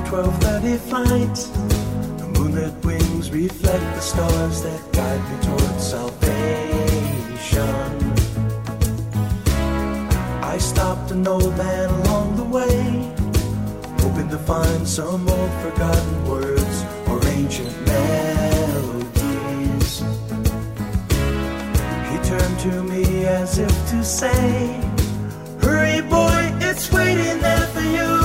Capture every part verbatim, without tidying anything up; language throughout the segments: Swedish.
twelve thirty flight. The moonlit wings reflect the stars that guide me towards salvation. I stopped an old man along the way, hoping to find some old forgotten words or ancient melodies. He turned to me as if to say, hurry boy, it's waiting there for you.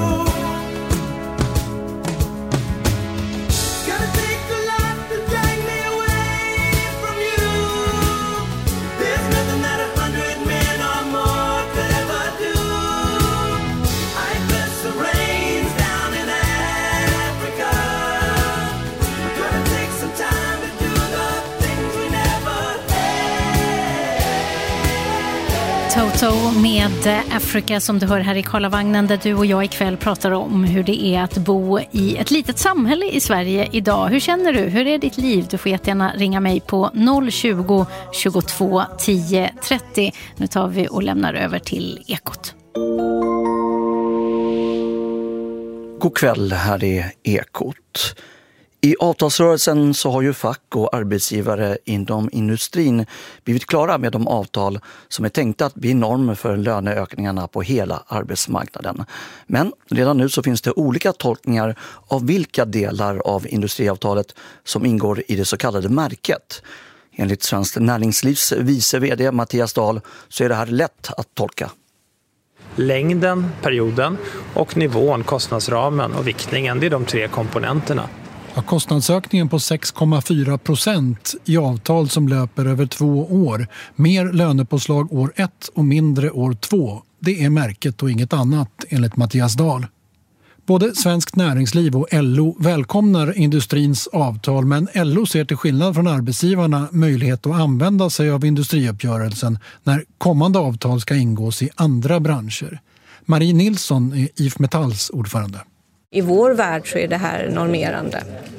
Gotta take a lot to drag me away from you. There's nothing that a hundred men or more could ever do. I bless the rains down in Africa. We're gonna take some time to do the things we never had. Toto med Afrika som du hör här i Karlavagnen, där du och jag ikväll pratar om hur det är att bo i ett litet samhälle i Sverige idag. Hur känner du? Hur är ditt liv? Du får jättegärna ringa mig på noll tjugo, tjugotvå, tio, trettio. Nu tar vi och lämnar över till Ekot. God kväll, här är Ekot. I avtalsrörelsen så har ju fack och arbetsgivare inom industrin blivit klara med de avtal som är tänkta att bli norm för löneökningarna på hela arbetsmarknaden. Men redan nu så finns det olika tolkningar av vilka delar av industriavtalet som ingår i det så kallade märket. Enligt Svenskt Näringslivs vice vd Mattias Dahl så är det här lätt att tolka. Längden, perioden och nivån, kostnadsramen och viktningen, det är de tre komponenterna. Ja, kostnadsökningen på sex komma fyra procent i avtal som löper över två år. Mer lönepåslag år ett och mindre år två. Det är märket och inget annat enligt Mattias Dahl. Både Svenskt Näringsliv och L O välkomnar industrins avtal, men L O ser till skillnad från arbetsgivarna möjlighet att använda sig av industriuppgörelsen när kommande avtal ska ingås i andra branscher. Marie Nilsson är I F Metalls ordförande. I vår värld så är det här normerande.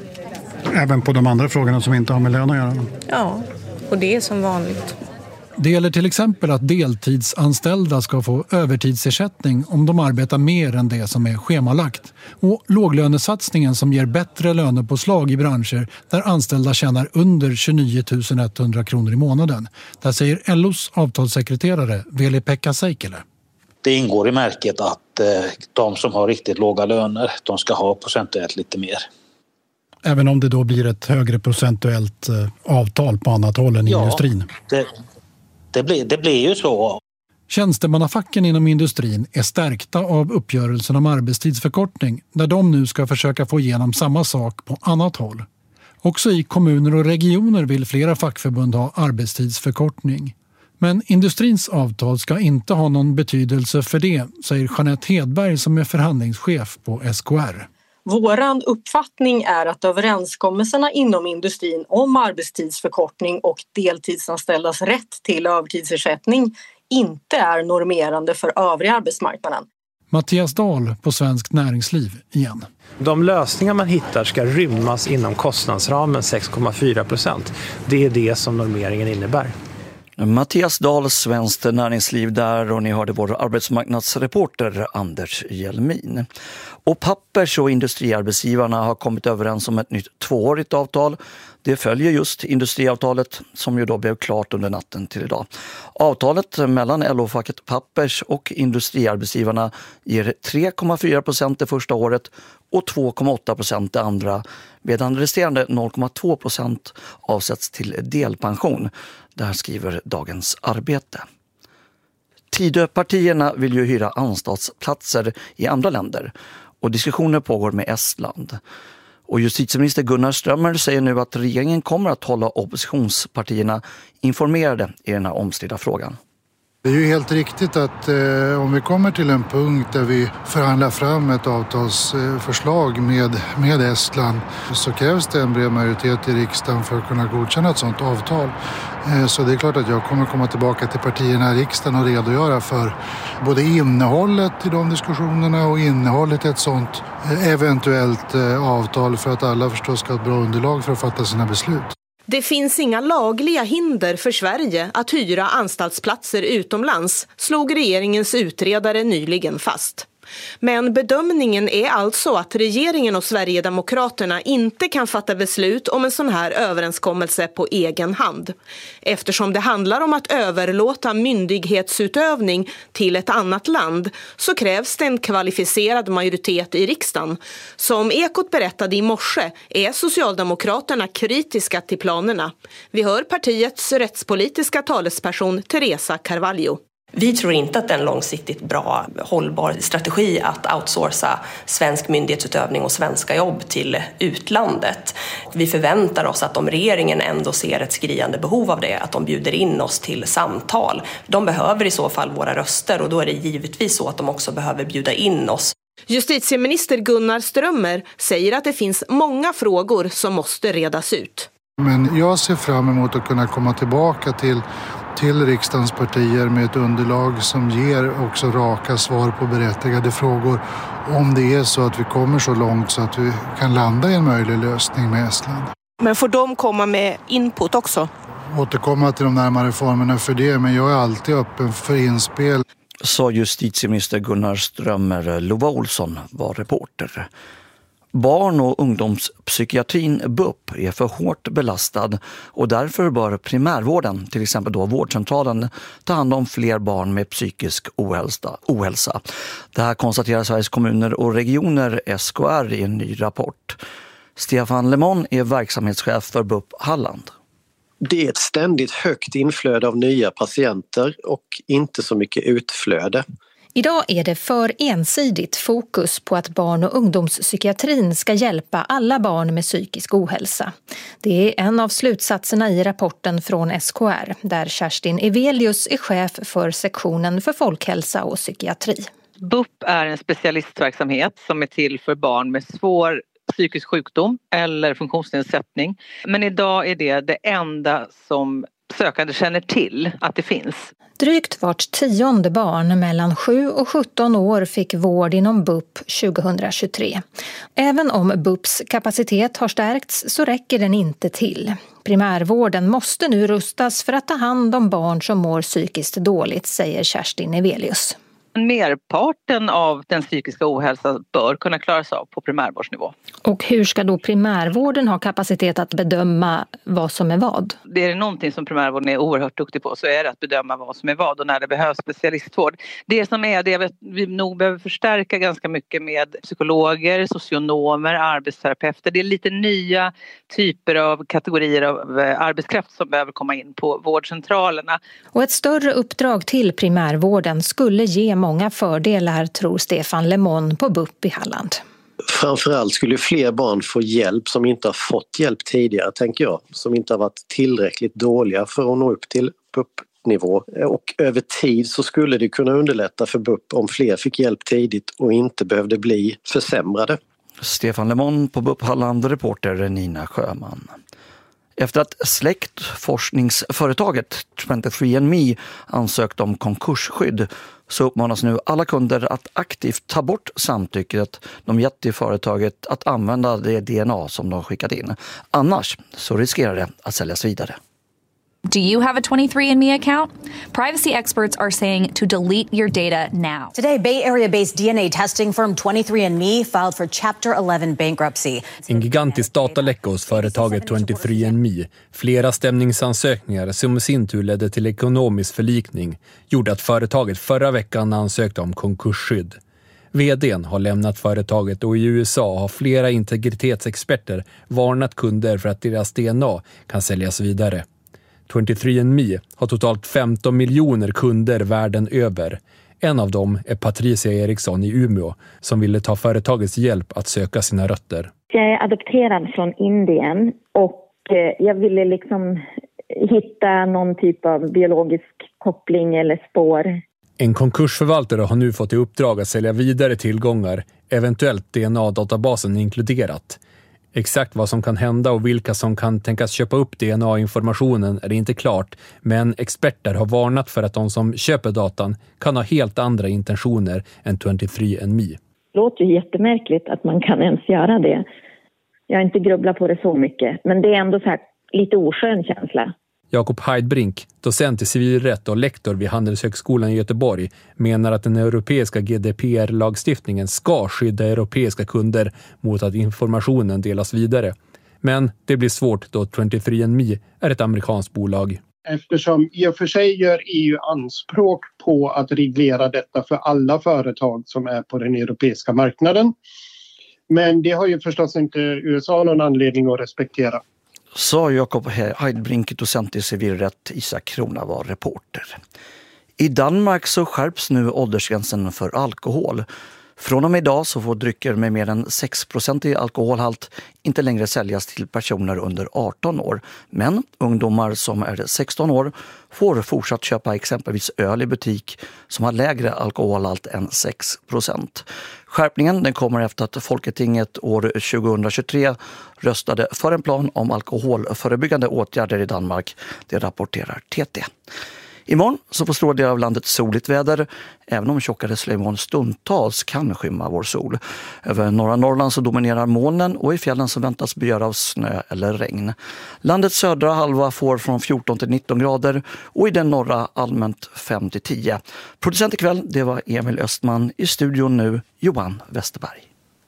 Även på de andra frågorna som inte har med lön att göra? Ja, och det är som vanligt. Det gäller till exempel att deltidsanställda ska få övertidsersättning om de arbetar mer än det som är schemalagt. Och låglönesatsningen som ger bättre lönepåslag i branscher där anställda tjänar under tjugonio tusen etthundra kronor i månaden. Där säger L O:s avtalssekreterare Veli-Pekka Seikkilä. Det ingår i märket att eh, de som har riktigt låga löner, de ska ha procentuellt lite mer. Även om det då blir ett högre procentuellt eh, avtal på annat håll än i ja, industrin? Det, det, blir, det blir ju så. Tjänstemannafacken inom industrin är stärkta av uppgörelsen om arbetstidsförkortning, där de nu ska försöka få igenom samma sak på annat håll. Också i kommuner och regioner vill flera fackförbund ha arbetstidsförkortning. Men industrins avtal ska inte ha någon betydelse för det, säger Jeanette Hedberg som är förhandlingschef på S K R. Våran uppfattning är att överenskommelserna inom industrin om arbetstidsförkortning och deltidsanställdas rätt till övertidsersättning inte är normerande för övriga arbetsmarknaden. Mattias Dahl på Svenskt Näringsliv igen. De lösningar man hittar ska rymmas inom kostnadsramen sex komma fyra procent. Det är det som normeringen innebär. Mattias Dahl, Svenskt Näringsliv där, och ni hörde vår arbetsmarknadsreporter Anders Hjelmin. Och pappers- och industriarbetsgivarna har kommit överens om ett nytt tvåårigt avtal. Det följer just industriavtalet som ju då blev klart under natten till idag. Avtalet mellan L O-facket Pappers och industriarbetsgivarna ger tre komma fyra procent det första året och två komma åtta procent det andra, medan resterande noll komma två procent avsätts till delpension. Där skriver Dagens Arbete. Tidöpartierna vill ju hyra anstaltsplatser i andra länder och diskussioner pågår med Estland. Och justitieminister Gunnar Strömmer säger nu att regeringen kommer att hålla oppositionspartierna informerade i den här omstridda frågan. Det är ju helt riktigt att eh, om vi kommer till en punkt där vi förhandlar fram ett avtalsförslag med, med Estland så krävs det en bred majoritet i riksdagen för att kunna godkänna ett sådant avtal. Eh, så det är klart att jag kommer komma tillbaka till partierna i riksdagen och redogöra för både innehållet i de diskussionerna och innehållet i ett sådant eh, eventuellt eh, avtal för att alla förstås ska ha ett bra underlag för att fatta sina beslut. Det finns inga lagliga hinder för Sverige att hyra anstaltsplatser utomlands, slog regeringens utredare nyligen fast. Men bedömningen är alltså att regeringen och Sverigedemokraterna inte kan fatta beslut om en sån här överenskommelse på egen hand. Eftersom det handlar om att överlåta myndighetsutövning till ett annat land så krävs det en kvalificerad majoritet i riksdagen. Som Ekot berättade i morse är Socialdemokraterna kritiska till planerna. Vi hör partiets rättspolitiska talesperson Teresa Carvalho. Vi tror inte att det är en långsiktigt bra, hållbar strategi att outsourca svensk myndighetsutövning och svenska jobb till utlandet. Vi förväntar oss att om regeringen ändå ser ett skriande behov av det, att de bjuder in oss till samtal. De behöver i så fall våra röster och då är det givetvis så att de också behöver bjuda in oss. Justitieminister Gunnar Strömmer säger att det finns många frågor som måste redas ut. Men jag ser fram emot att kunna komma tillbaka till, till riksdagens partier med ett underlag som ger också raka svar på berättigade frågor. Om det är så att vi kommer så långt så att vi kan landa i en möjlig lösning med Estland. Men får de komma med input också? Återkomma till de närmare formerna för det, men jag är alltid öppen för inspel. Sa justitieminister Gunnar Strömmer. Lova Olsson var reporter. Barn- och ungdomspsykiatrin B U P är för hårt belastad och därför bör primärvården, till exempel då vårdcentralen, ta hand om fler barn med psykisk ohälsa. ohälsa. Det här konstaterar Sveriges kommuner och regioner S K R i en ny rapport. Stefan Lemon är verksamhetschef för B U P Halland. Det är ett ständigt högt inflöde av nya patienter och inte så mycket utflöde. Idag är det för ensidigt fokus på att barn- och ungdomspsykiatrin ska hjälpa alla barn med psykisk ohälsa. Det är en av slutsatserna i rapporten från S K R, där Kerstin Evelius är chef för sektionen för folkhälsa och psykiatri. B U P är en specialistverksamhet som är till för barn med svår psykisk sjukdom eller funktionsnedsättning. Men idag är det det enda som sökande känner till att det finns. Drygt vart tionde barn mellan sju och sjutton år fick vård inom B U P tjugohundratjugotre. Även om B U Ps kapacitet har stärkts så räcker den inte till. Primärvården måste nu rustas för att ta hand om barn som mår psykiskt dåligt, säger Kerstin Evelius. Merparten av den psykiska ohälsa bör kunna klaras av på primärvårdsnivå. Och hur ska då primärvården ha kapacitet att bedöma vad som är vad? Det är någonting som primärvården är oerhört duktig på, så är det att bedöma vad som är vad och när det behövs specialistvård. Det som är det vi nog behöver förstärka ganska mycket med psykologer, socionomer, arbetsterapeuter. Det är lite nya typer av kategorier av arbetskraft som behöver komma in på vårdcentralerna. Och ett större uppdrag till primärvården skulle ge många fördelar, tror Stefan Lemon på B U P i Halland. Framförallt skulle fler barn få hjälp som inte har fått hjälp tidigare, tänker jag. Som inte har varit tillräckligt dåliga för att nå upp till B U P-nivå. Och över tid så skulle det kunna underlätta för B U P om fler fick hjälp tidigt och inte behövde bli försämrade. Stefan Lemon på B U P Halland, reporter Nina Sjöman. Efter att släktforskningsföretaget tjugotrettio and me ansökt om konkursskydd så uppmanas nu alla kunder att aktivt ta bort samtycket de gett till företaget att använda det D N A som de skickat in. Annars så riskerar det att säljas vidare. Do you have a twenty-three and me account? Privacy experts are saying to delete your data now. Today, Bay Area-based D N A testing firm twenty-three and me filed for Chapter eleven bankruptcy. En gigantisk dataläcka hos företaget twenty-three and me, flera stämningsansökningar som i sin tur ledde till ekonomisk förlikning, gjorde att företaget förra veckan ansökte om konkursskydd. Vd:n har lämnat företaget och i U S A har flera integritetsexperter varnat kunder för att deras D N A kan säljas vidare. twenty-three and me har totalt femton miljoner kunder världen över. En av dem är Patricia Eriksson i Umeå som ville ta företagets hjälp att söka sina rötter. Jag är adopterad från Indien och jag ville liksom hitta någon typ av biologisk koppling eller spår. En konkursförvaltare har nu fått i uppdrag att sälja vidare tillgångar, eventuellt D N A-databasen inkluderat. Exakt vad som kan hända och vilka som kan tänkas köpa upp D N A-informationen är inte klart, men experter har varnat för att de som köper datan kan ha helt andra intentioner än twenty-three and me. Det låter ju jättemärkligt att man kan ens göra det. Jag har inte grubblat på det så mycket, men det är ändå så här lite oskön känsla. Jakob Heidbrink, docent i civilrätt och lektor vid Handelshögskolan i Göteborg, menar att den europeiska G D P R-lagstiftningen ska skydda europeiska kunder mot att informationen delas vidare. Men det blir svårt då tjugotrettio and me är ett amerikanskt bolag. Eftersom i och för sig gör E U anspråk på att reglera detta för alla företag som är på den europeiska marknaden. Men det har ju förstås inte U S A någon anledning att respektera. Sa Jakob Heidbrink, docent i civilrätt. Isak Krona var reporter. I Danmark så skärps nu åldersgränsen för alkohol. Från och med idag så får drycker med mer än sex procent i alkoholhalt inte längre säljas till personer under arton år. Men ungdomar som är sexton år får fortsatt köpa exempelvis öl i butik som har lägre alkoholhalt än sex procent. Skärpningen den kommer efter att Folketinget år tjugohundratjugotre röstade för en plan om alkoholförebyggande åtgärder i Danmark. Det rapporterar T T. Imorgon så får stora delar av landet soligt väder, även om tjockare slöjmoln stundtals kan skymma vår sol. Över norra Norrland så dominerar molnen och i fjällen så väntas byar av snö eller regn. Landets södra halva får från fjorton till nitton grader och i den norra allmänt fem till tio. Producent ikväll, det var Emil Östman. I studion nu Johan Westerberg.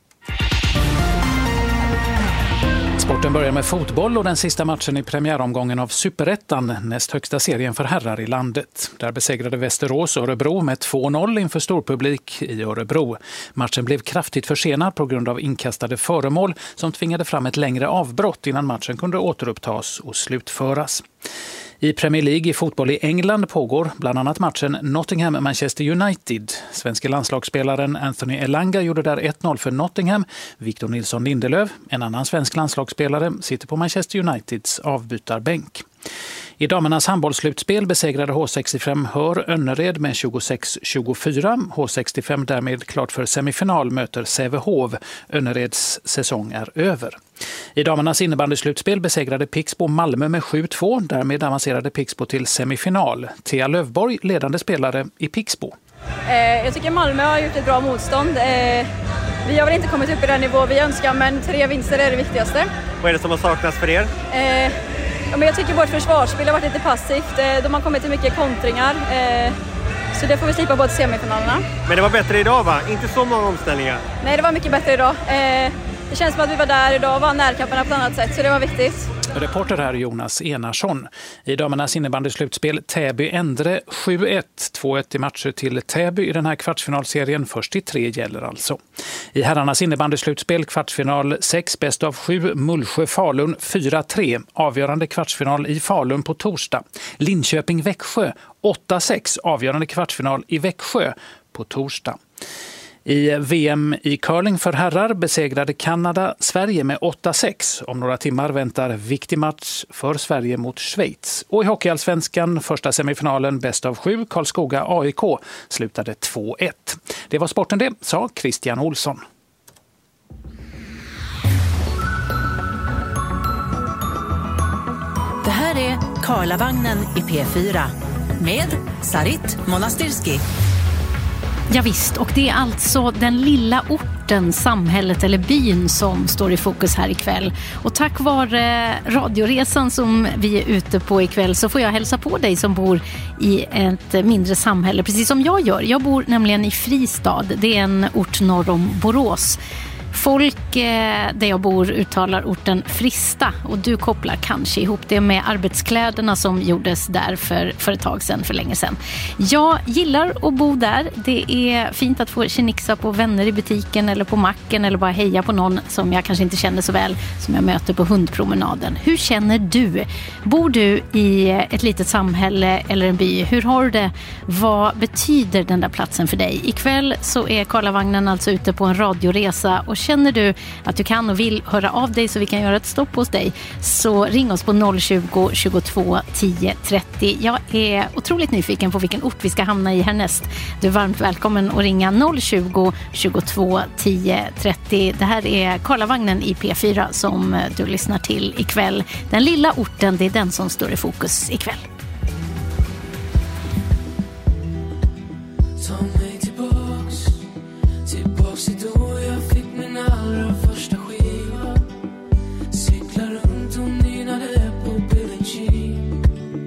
Sporten börjar med fotboll och den sista matchen i premiäromgången av Superettan, näst högsta serien för herrar i landet. Där besegrade Västerås Örebro med två noll inför storpublik i Örebro. Matchen blev kraftigt försenad på grund av inkastade föremål som tvingade fram ett längre avbrott innan matchen kunde återupptas och slutföras. I Premier League i fotboll i England pågår bland annat matchen Nottingham-Manchester United. Svenska landslagsspelaren Anthony Elanga gjorde där ett noll för Nottingham. Victor Nilsson Lindelöf, en annan svensk landslagsspelare, sitter på Manchester Uniteds avbytarbänk. I damernas handbollsslutspel besegrade H sextiofem Hör Önnered med tjugosex tjugofyra. H sextiofem därmed klart för semifinal möter Sävehof. Önnereds säsong är över. I damernas innebandyslutspel besegrade Pixbo Malmö med sju två. Därmed avancerade Pixbo till semifinal. Thea Lövborg, ledande spelare i Pixbo. Eh, jag tycker Malmö har gjort ett bra motstånd. Eh, vi har väl inte kommit upp i den nivå vi önskar, men tre vinster är det viktigaste. Vad är det som har saknats för er? Eh, ja, men jag tycker vårt försvarsspel har varit lite passivt. Eh, de har kommit till mycket kontringar. Eh, så det får vi slipa på till semifinalerna. Men det var bättre idag, va? Inte så många omställningar. Nej, det var mycket bättre idag. Eh, det känns som att vi var där idag och vann närkamperna på ett annat sätt, så det var viktigt. Reporter här Jonas Enarsson. I damernas innebandyslutspel Täby-Endre sju ett. två ett i matcher till Täby i den här kvartsfinalserien. Först i tre gäller alltså. I herrarnas innebandyslutspel kvartsfinal sex bäst av sju. Mullsjö-Falun fyra tre. Avgörande kvartsfinal i Falun på torsdag. Linköping-Växjö åtta sex. Avgörande kvartsfinal i Växjö på torsdag. I V M i curling för herrar besegrade Kanada Sverige med åtta sex. Om några timmar väntar viktig match för Sverige mot Schweiz. Och i hockeyallsvenskan första semifinalen bäst av sju. Karlskoga A I K slutade två ett. Det var sporten det, sa Christian Olsson. Det här är Karlavagnen i P fyra med Sarit Monastirski. Ja visst, och det är alltså den lilla orten, samhället eller byn som står i fokus här ikväll. Och tack vare radioresan som vi är ute på ikväll så får jag hälsa på dig som bor i ett mindre samhälle, precis som jag gör. Jag bor nämligen i Fristad, det är en ort norr om Borås. Folk eh, där jag bor uttalar orten Frista och du kopplar kanske ihop det med arbetskläderna som gjordes där för, för ett tag sedan, för länge sedan. Jag gillar att bo där. Det är fint att få kinixa på vänner i butiken eller på macken eller bara heja på någon som jag kanske inte känner så väl som jag möter på hundpromenaden. Hur känner du? Bor du i ett litet samhälle eller en by? Hur har du det? Vad betyder den där platsen för dig? Ikväll så är Karlavagnen alltså ute på en radioresa och känner du att du kan och vill höra av dig så vi kan göra ett stopp hos dig, så ring oss på noll tjugo, tjugotvå, tio, trettio. Jag är otroligt nyfiken på vilken ort vi ska hamna i härnäst. Du är varmt välkommen att ringa noll tjugo, tjugotvå, tio, trettio. Det här är Karlavagnen i P fyra som du lyssnar till ikväll. Den lilla orten, det är den som står i fokus ikväll. Allra första skiva. Cyklar runt och nynade på Billie Jean.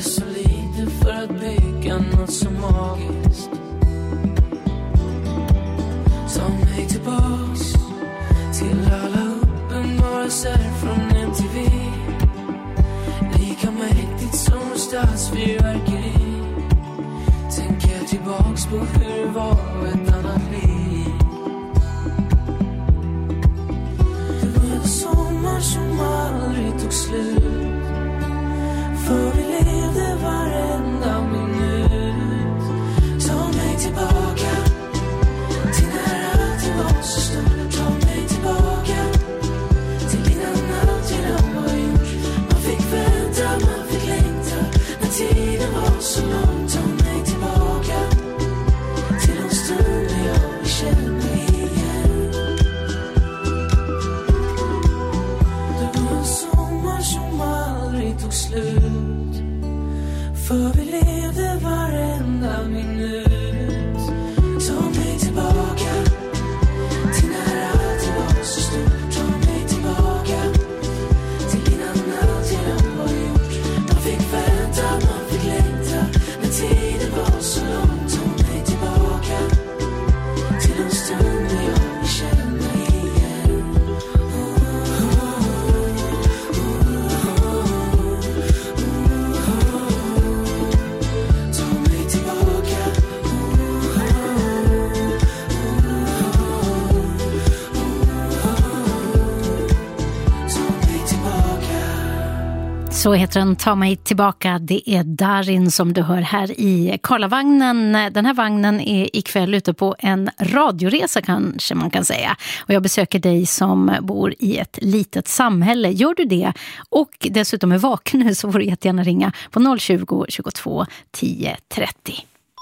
så lite för att bygga något så magiskt. Ta mig tillbaks till alla uppenbarelser från M T V. Lika mäktigt som stadsfyrverkeri. Tänker jag tillbaks på hur det var ett annat liv. Det var en sommar som aldrig tog slut. För vi levde varenda minut. Ta mig tillbaka till när allting var så stort. Ta mig tillbaka till innan allt redan var gjort. Man fick vänta, man fick längta när tiden var så lång. Ta mig tillbaka till de stunder jag känner igen. Det var en sommar som aldrig tog slut. För vi levde varenda minut. Ta mig tillbaka till när allt var så stort. Ta mig tillbaka till innan allt redan var gjort. Man fick vänta, man fick längta när tiden var så lång. Ta mig tillbaka till de stunder jag känner igen. Så heter den Ta mig tillbaka. Det är Darin som du hör här i Karlavagnen. Den här vagnen är ikväll ute på en radioresa kanske man kan säga. Och jag besöker dig som bor i ett litet samhälle. Gör du det och dessutom är vaken så får du jättegärna ringa på noll tjugo, tjugotvå, tio, trettio.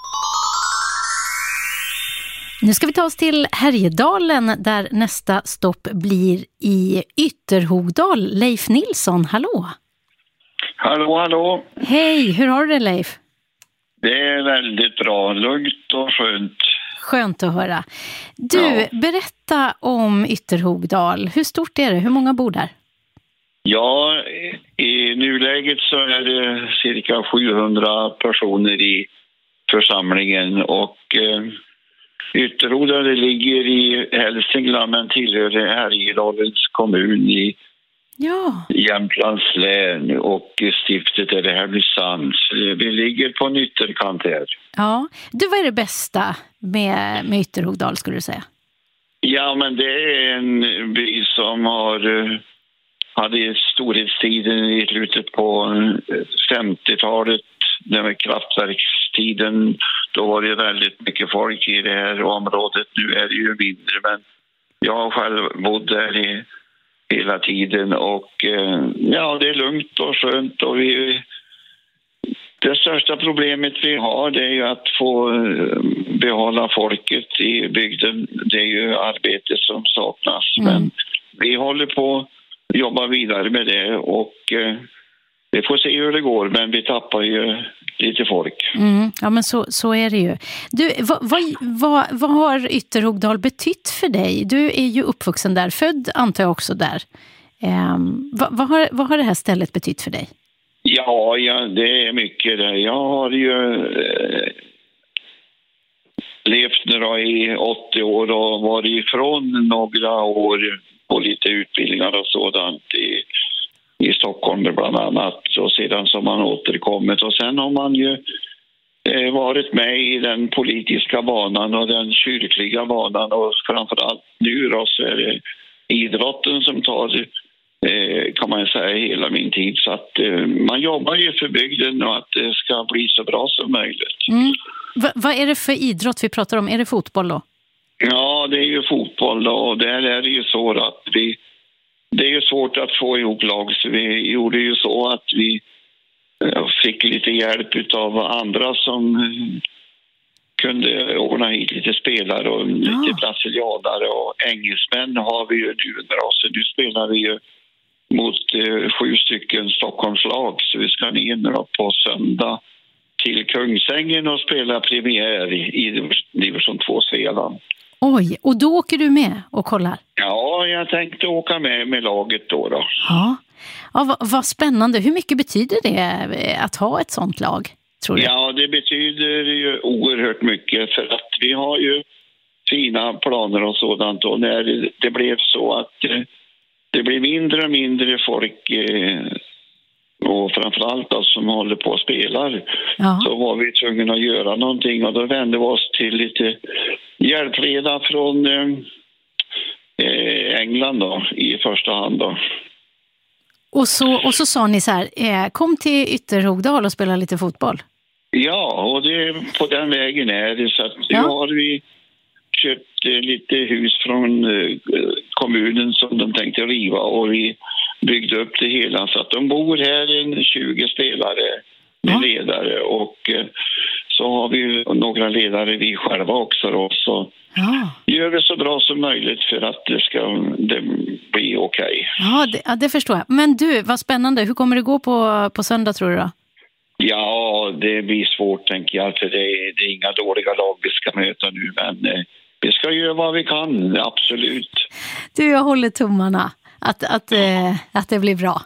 Nu ska vi ta oss till Härjedalen där nästa stopp blir i Ytterhogdal. Leif Nilsson, hallå! Hallå, hallå. Hej, hur har du det Leif? Det är väldigt bra, lugnt och skönt. Skönt att höra. Du, Ja. berätta om Ytterhogdal. Hur stort är det? Hur många bor där? Ja, i nuläget så är det cirka sjuhundra personer i församlingen och eh, Ytterhogdal ligger i Hälsingland men tillhör Härjedalens kommun i Ja. Jämtlands län och stiftet är det Härnösand. Vi ligger på en ytterkant här. Ja. Du, vad är det bästa med, med Ytterhogdal skulle du säga? Ja, men det är en by som har eh, hade storhetstiden i slutet på femtiotalet, det med kraftverkstiden. Då var det väldigt mycket folk i det här området. Nu är det ju mindre, men jag har själv bott där i hela tiden och eh, ja, det är lugnt och skönt och vi, det största problemet vi har det är ju att få eh, behålla folket i bygden. Det är ju arbete som saknas, mm. men vi håller på att jobba vidare med det och eh, vi får se hur det går, men vi tappar ju lite folk. Mm, ja, men så, så är det ju. Du, vad, vad, vad, vad har Ytterhogdal betytt för dig? Du är ju uppvuxen där, född antar jag också där. Um, vad, vad, har, vad har det här stället betytt för dig? Ja, ja det är mycket det. Jag har ju eh, levt nu då i åttio år och varit ifrån några år på lite utbildningar och sådant i i Stockholm bland annat och sedan som man återkommit och sen har man ju eh, varit med i den politiska banan och den kyrkliga banan och framförallt nu då så är det idrotten som tar eh, kan man säga hela min tid så att eh, man jobbar ju för bygden och att det ska bli så bra som möjligt. Mm. Va, vad är det för idrott vi pratar om? Är det fotboll då? Ja, det är ju fotboll då, och där är det ju så att vi det är ju svårt att få ihop lag så vi gjorde ju så att vi fick lite hjälp av andra som kunde ordna hit lite spelare och lite ja. brasilianare och engelsmän har vi ju nu under oss. Nu spelar vi ju mot eh, sju stycken Stockholmslag så vi ska ner på söndag till Kungsängen och spela premiär i division två Svealand. Oj, och då åker du med och kollar? Ja, jag tänkte åka med med laget då. då. Ja. Ja, vad, vad spännande. Hur mycket betyder det att ha ett sånt lag, tror du? Ja, det betyder ju oerhört mycket för att vi har ju fina planer och sådant. Och när det blev så att eh, det blir mindre och mindre folk eh, och framförallt de som håller på och spelar, ja. Så var vi tvungna att göra någonting och då vände vi oss till lite hjälpreda från eh, England då, i första hand då. Och så, och så sa ni så här, eh, kom till Ytterhogdal och spela lite fotboll. Ja, och det, på den vägen är det. Så att ja. Nu har vi köpt eh, lite hus från eh, kommunen som de tänkte riva och vi byggde upp det hela. Så att de bor här en tjugo spelare med ja. ledare och eh, så har vi några ledare vi själva också då, så ja. Gör det så bra som möjligt för att det ska det bli okej. Okay. Ja, det, ja, det förstår jag. Men du, vad spännande. Hur kommer det gå på, på söndag tror du då? Ja, det blir svårt tänker jag. För det är, det är inga dåliga lag vi ska möta nu. Men eh, vi ska göra vad vi kan, absolut. Du, jag håller tummarna att, att, eh, att det blir bra.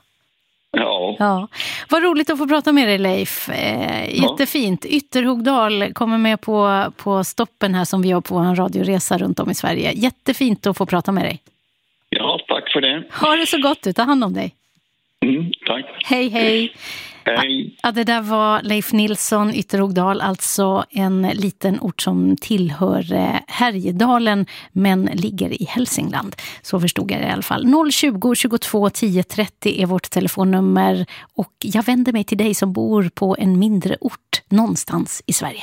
Ja. ja. Vad roligt att få prata med dig, Leif. Eh, jättefint. Ytterhogdal kommer med på, på stoppen här som vi har på en radioresa runt om i Sverige. Jättefint att få prata med dig. Ja, tack för det. Ha det så gott, du. Ta hand om dig. Mm, tack. Hej, hej. Hej. Ja, det där var Leif Nilsson, Ytterhogdal, alltså en liten ort som tillhör Härjedalen men ligger i Hälsingland. Så förstod jag det i alla fall. noll tjugo, tjugotvå, tio, trettio är vårt telefonnummer och jag vänder mig till dig som bor på en mindre ort någonstans i Sverige.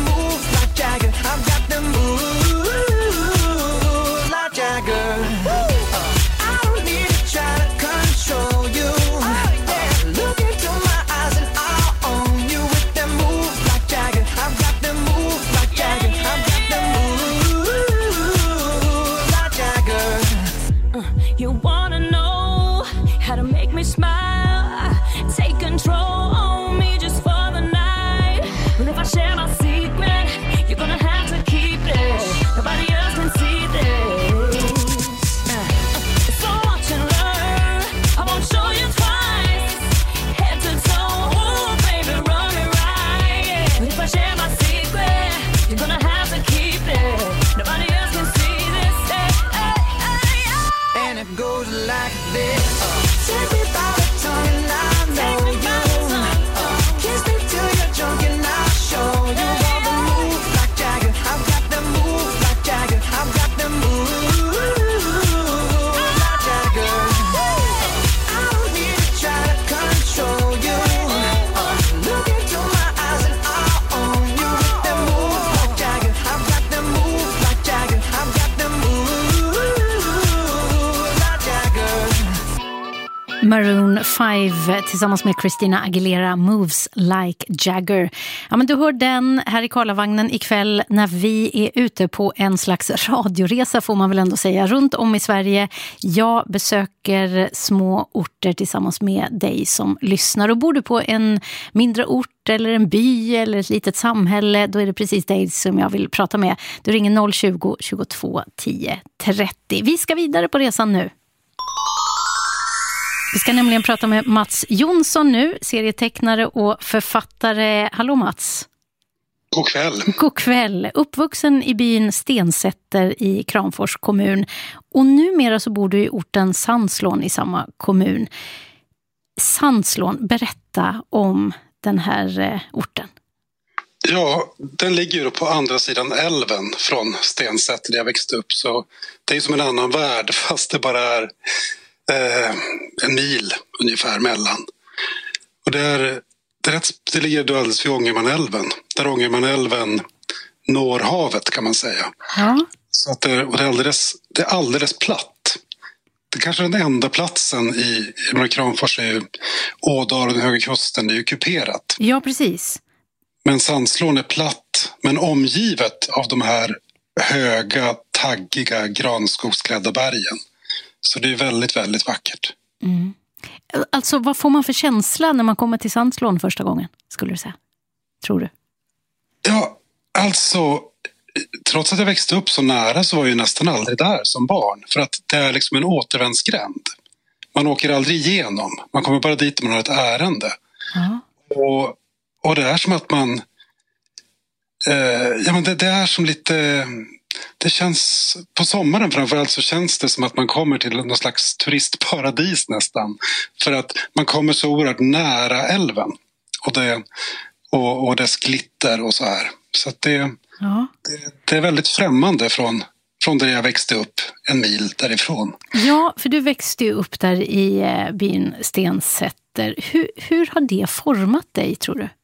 I've got the moves like Jagger. Woo! Maroon fem tillsammans med Christina Aguilera, Moves Like Jagger. Ja, men du hör den här i Karlavagnen ikväll när vi är ute på en slags radioresa, får man väl ändå säga, runt om i Sverige. Jag besöker små orter tillsammans med dig som lyssnar. Och bor du på en mindre ort eller en by eller ett litet samhälle, då är det precis dig som jag vill prata med. Du ringer noll tjugo, tjugotvå, tio, trettio. Vi ska vidare på resan nu. Vi ska nämligen prata med Mats Jonsson nu, serietecknare och författare. Hallå Mats. God kväll. God kväll. Uppvuxen i byn Stensätter i Kramfors kommun. Och numera så bor du i orten Sandslån i samma kommun. Sandslån, berätta om den här eh, orten. Ja, den ligger ju på andra sidan älven från Stensätter där jag växte upp. Så det är som en annan värld, fast det bara är eh, en mil ungefär mellan. Och det, är, det, är rätt, det ligger då alldeles vid Ångermanälven. Där Ångermanälven når havet kan man säga. Ja. Så att det, och det, är alldeles, det är alldeles platt. Det är kanske den enda platsen i, i Kramfors är ju Ådalen, Höga kusten, det är ju kuperat. Ja, precis. Men Sandslån är platt, men omgivet av de här höga, taggiga, granskogsklädda bergen. Så det är väldigt, väldigt vackert. Mm. Alltså, vad får man för känsla när man kommer till Sandslån första gången, skulle du säga? Tror du? Ja, alltså, trots att jag växte upp så nära så var jag ju nästan aldrig där som barn. För att det är liksom en återvändsgränd. Man åker aldrig igenom. Man kommer bara dit om man har ett ärende. Ja. Och, och det är som att man... Eh, ja, men det, det är som lite... Det känns... På sommaren framförallt så känns det som att man kommer till någon slags turistparadis nästan. För att man kommer så oerhört nära älven. Och, det, och, och dess glitter och så här. Så att det... Ja. Det, det är väldigt främmande från, från där jag växte upp en mil därifrån. Ja, för du växte ju upp där i eh, byn Stensätter. Hur, hur har det format dig, tror du?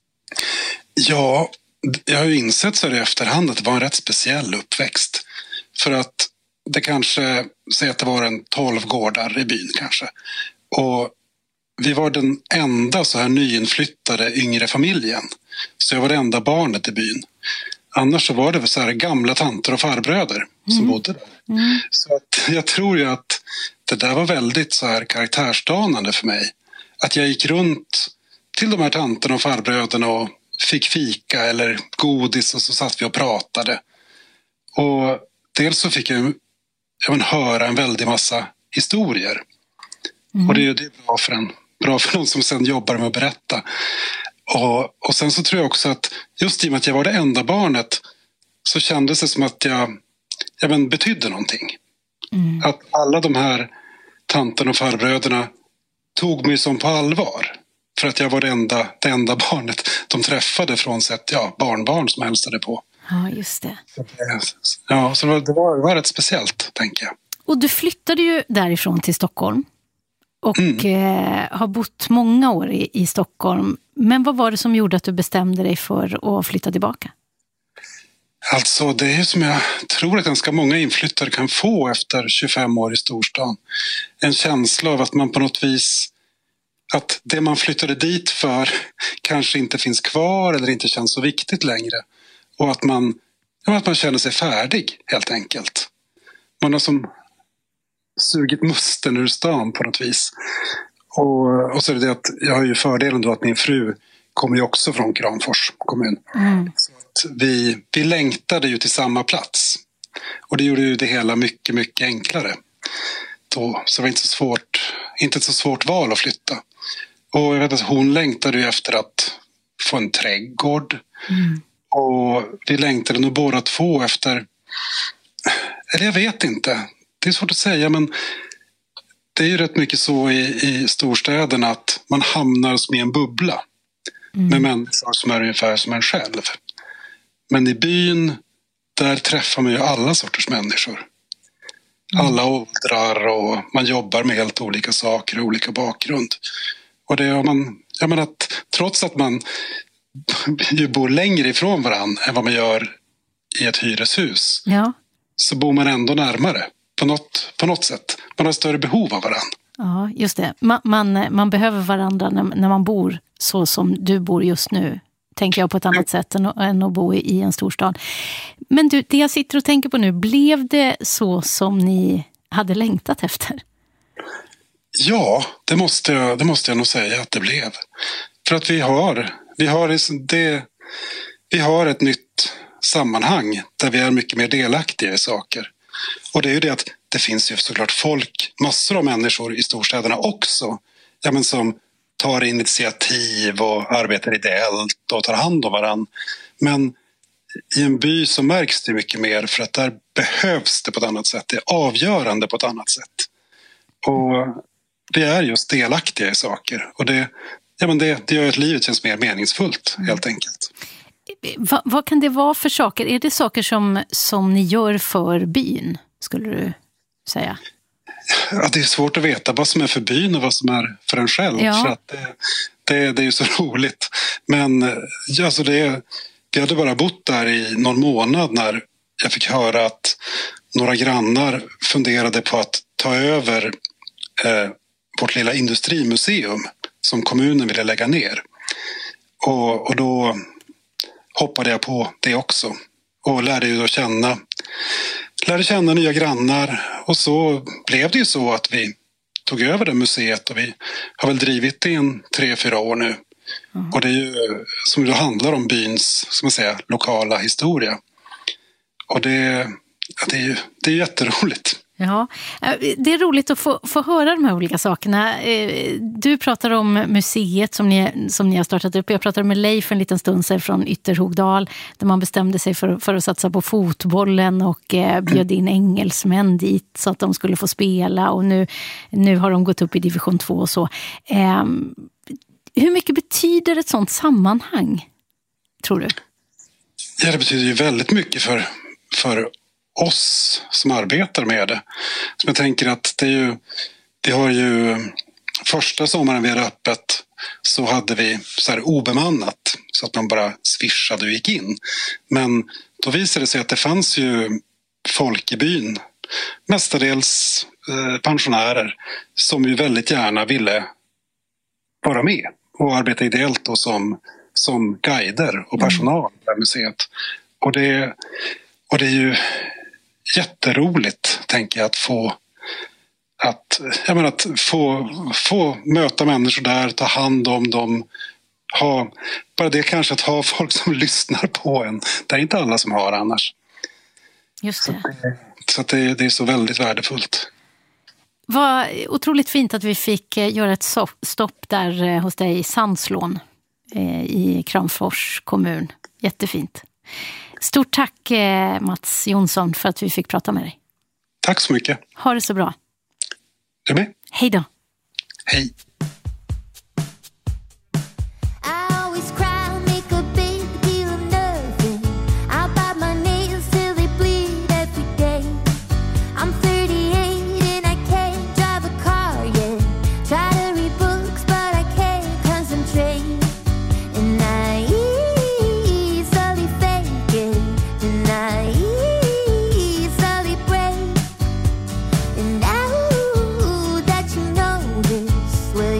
Ja, jag har ju insett så här i efterhand att det var en rätt speciell uppväxt. För att det kanske, säg att det var en tolv gårdar i byn kanske. Och vi var den enda så här nyinflyttade yngre familjen. Så jag var det enda barnet i byn. Annars så var det så här gamla tanter och farbröder som Mm. bodde där. Mm. Så att jag tror ju att det där var väldigt så här karaktärsdanande för mig. Att jag gick runt till de här tanterna och farbröderna och fick fika eller godis och så satt vi och pratade. Och dels så fick jag, jag men, höra en väldig massa historier. Mm. Och det är, det är bra för en, bra för någon som sen jobbar med att berätta. Och, och sen så tror jag också att just i och med att jag var det enda barnet så kändes det som att jag, jag men, betydde någonting. Mm. Att alla de här tanterna och farbröderna tog mig som på allvar. För att jag var det enda, det enda barnet de träffade från sett, ja, barnbarn som hälsade på. Ja, just det. Ja, så det var, det var, det var rätt speciellt, tänker jag. Och du flyttade ju därifrån till Stockholm. Och Mm. eh, har bott många år i, i Stockholm. Men vad var det som gjorde att du bestämde dig för att flytta tillbaka? Alltså det är som jag tror att ganska många inflyttare kan få efter tjugofem år i storstan. En känsla av att man på något vis, att det man flyttade dit för kanske inte finns kvar eller inte känns så viktigt längre. Och att man, ja, att man känner sig färdig helt enkelt. Man har som sugit musten ur stan på något vis. Och, och så är det det att jag har ju fördelen då att min fru kommer ju också från Kramfors kommun. Mm. Så att vi, vi längtade ju till samma plats. Och det gjorde ju det hela mycket, mycket enklare. Då, så det var inte så svårt, inte ett så svårt val att flytta. Och jag vet att hon längtade ju efter att få en trädgård. Mm. Och vi längtade nog båda två efter, eller jag vet inte. Det är svårt att säga, men det är ju rätt mycket så i, i storstäderna att man hamnar som i en bubbla. Mm. Med människor som är ungefär som en själv. Men i byn, där träffar man ju alla sorters människor. Mm. Alla åldrar och man jobbar med helt olika saker och olika bakgrund. Och det har man, jag menar att trots att man ju bor längre ifrån varandra än vad man gör i ett hyreshus. Ja. Så bor man ändå närmare på något, på något sätt. Man har större behov av varandra. Ja, just det. Man, man, man behöver varandra när, när man bor så som du bor just nu. Tänker jag på ett annat sätt än, än att bo i, i en storstad. Men du, det jag sitter och tänker på nu, blev det så som ni hade längtat efter? Ja, det måste jag, det måste jag nog säga att det blev. För att vi har, vi har, det, vi har ett nytt sammanhang där vi är mycket mer delaktiga i saker. Och det är ju det att det finns ju såklart folk, massor av människor i storstäderna också, ja, men som tar initiativ och arbetar ideellt och tar hand om varann. Men i en by så märks det mycket mer för att där behövs det på ett annat sätt. Det är avgörande på ett annat sätt. Och vi är just delaktiga i saker. Och det, ja, men det, det gör att livet känns mer meningsfullt, helt enkelt. Va, vad kan det vara för saker? Är det saker som, som ni gör för byn, skulle du säga? Ja, det är svårt att veta vad som är för byn och vad som är för en själv. Ja. För att det, det, det är ju så roligt. Men alltså det, vi hade bara bott där i någon månad när jag fick höra att några grannar funderade på att ta över eh, vårt lilla industrimuseum som kommunen ville lägga ner. Och, och då hoppade jag på det också och lärde ju då känna lärde känna nya grannar, och så blev det ju så att vi tog över det museet och vi har väl drivit det i en tre, fyra år nu. Mm. Och det är ju som då handlar om byns, ska man säga, lokala historia. Och det, ja, det är ju det är jätteroligt. Ja, det är roligt att få, få höra de här olika sakerna. Du pratar om museet som ni, som ni har startat upp. Jag pratade med Leif en liten stund sedan från Ytterhogdal där man bestämde sig för, för att satsa på fotbollen och eh, bjöd in engelsmän dit så att de skulle få spela, och nu, nu har de gått upp i division två och så. Eh, hur mycket betyder ett sånt sammanhang, tror du? Ja, det betyder ju väldigt mycket för, för oss som arbetar med det. Så jag tänker att det är ju, vi har ju första sommaren vi hade öppet så hade vi så här obemannat så att man bara swishade och gick in. Men då visade det sig att det fanns ju folk i byn, mestadels eh, pensionärer, som ju väldigt gärna ville vara med och arbeta ideellt och som, som guider och personal på museet. Och det, och det är ju jätteroligt, tänker jag, att få att, jag menar, att få, få möta människor där, ta hand om dem, ha, bara det kanske att ha folk som lyssnar på en. Det är inte alla som har annars. Just det. Så, så att det, det är så väldigt värdefullt. Vad otroligt fint att vi fick göra ett stopp där hos dig i Sandslån i Kramfors kommun. Jättefint. Stort tack Mats Jonsson för att vi fick prata med dig. Tack så mycket. Ha det så bra. Du med? Hej då. Hej. Well,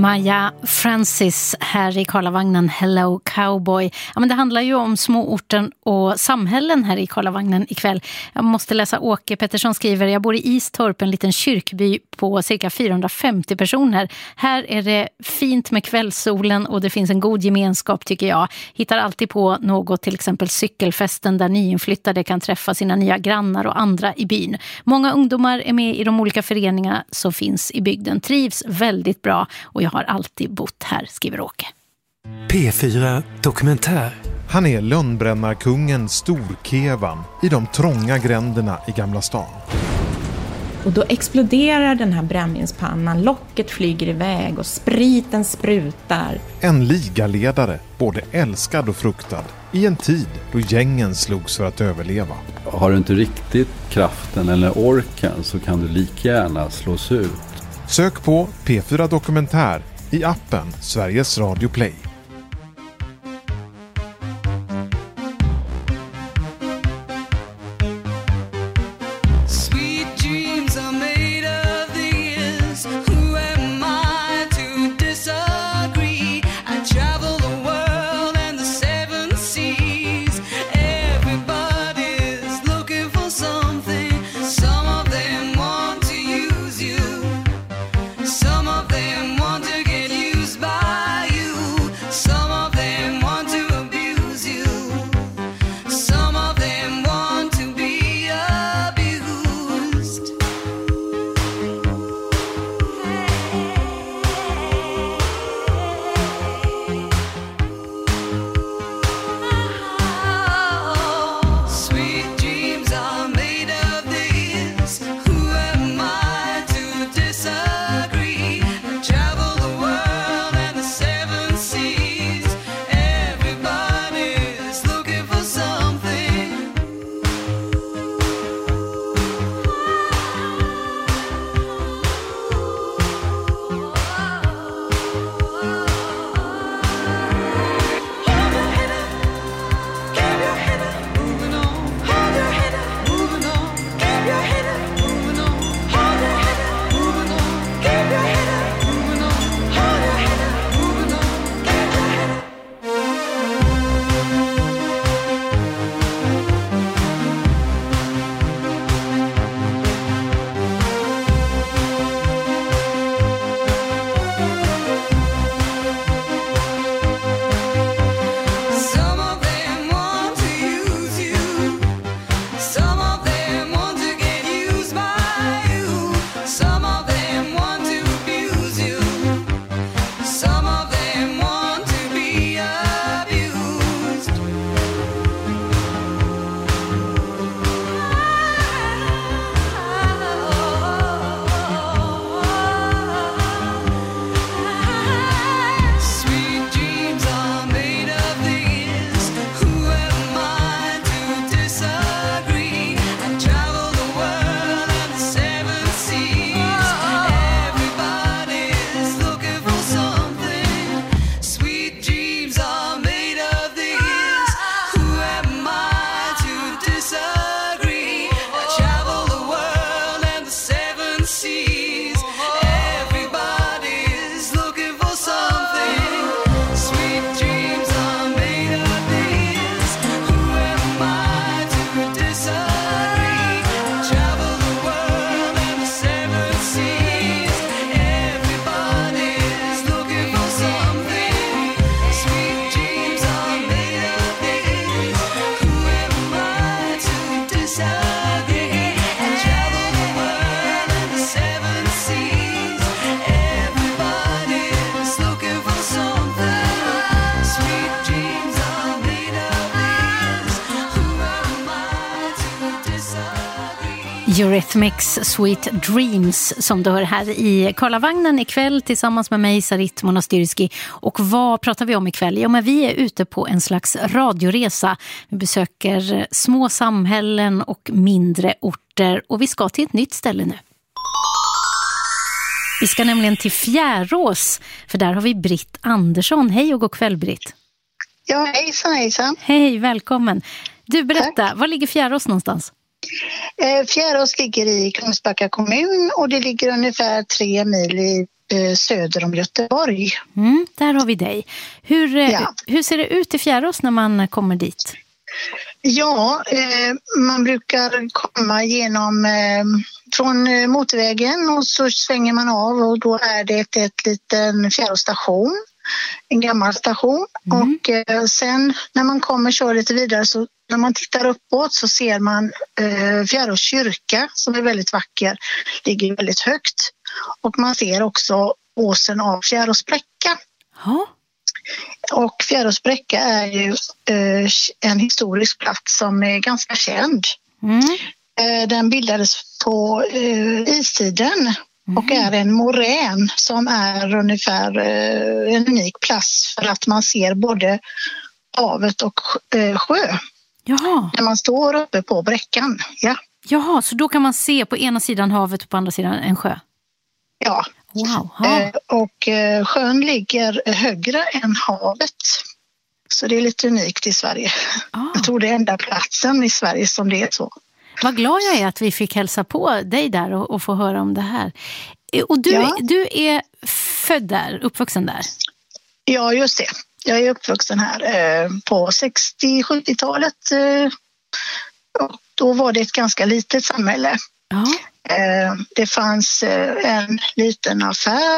Maja Francis här i Karlavagnen, Hello Cowboy. Ja, men det handlar ju om småorten och samhällen här i Karlavagnen ikväll. Jag måste läsa Åke Pettersson skriver: jag bor i Istorp, en liten kyrkby på cirka fyrahundrafemtio personer. Här är det fint med kvällssolen och det finns en god gemenskap tycker jag. Hittar alltid på något, till exempel cykelfesten där nyinflyttade kan träffa sina nya grannar och andra i byn. Många ungdomar är med i de olika föreningarna som finns i bygden. Trivs väldigt bra och jag har alltid bott här, skriver Åke. P fyra Dokumentär. Han är lönnbrännarkungen Storkevan i de trånga gränderna i Gamla stan. Och då exploderar den här brännvinspannan, locket flyger iväg och spriten sprutar. En ligaledare, både älskad och fruktad, i en tid då gängen slogs för att överleva. Har du inte riktigt kraften eller orken så kan du lika gärna slås ut. Sök på P fyra Dokumentär i appen Sveriges Radio Play. Eurythmics Sweet Dreams som du hör här i Karlavagnen ikväll tillsammans med mig, Sarit Monastyrski. Och vad pratar vi om ikväll? Ja, men vi är ute på en slags radioresa. Vi besöker små samhällen och mindre orter och vi ska till ett nytt ställe nu. Vi ska nämligen till Fjärås, för där har vi Britt Andersson. Hej och god kväll, Britt. Ja, hejsan, hejsan. Hej, välkommen. Du, berätta, Tack. Var ligger Fjärås någonstans? Eh, Fjärås ligger i Kungsbacka kommun och det ligger ungefär tre mil i eh, söder om Göteborg. Mm, där har vi dig. Hur, eh, Ja. hur ser det ut i Fjärås när man kommer dit? Ja, eh, man brukar komma genom eh, från eh, motorvägen och så svänger man av och då är det ett, ett liten Fjäråsstation, en gammal station. Mm. Och eh, sen när man kommer kör lite vidare så när man tittar uppåt så ser man eh, Fjärås kyrka som är väldigt vacker, ligger väldigt högt. Och man ser också åsen av Fjäråsbräcka. Ja. Och Fjäråsbräcka är ju eh, en historisk plats som är ganska känd. Mm. Eh, den bildades på eh, istiden och är en morän som är ungefär eh, en unik plats för att man ser både havet och eh, sjö. Jaha. När man står uppe på bräckan, ja. Jaha, så då kan man se på ena sidan havet och på andra sidan en sjö? Ja. Wow. Ja. Eh, och eh, sjön ligger högre än havet. Så det är lite unikt i Sverige. Ah. Jag tror det är enda platsen i Sverige som det är så. Vad glad jag är att vi fick hälsa på dig där och, och få höra om det här. Och du, Ja. du är född där, uppvuxen där? Ja, just det. Jag är uppvuxen här eh, på sextio-sjuttiotalet. Eh, och då var det ett ganska litet samhälle. Ja. Eh, det fanns eh, en liten affär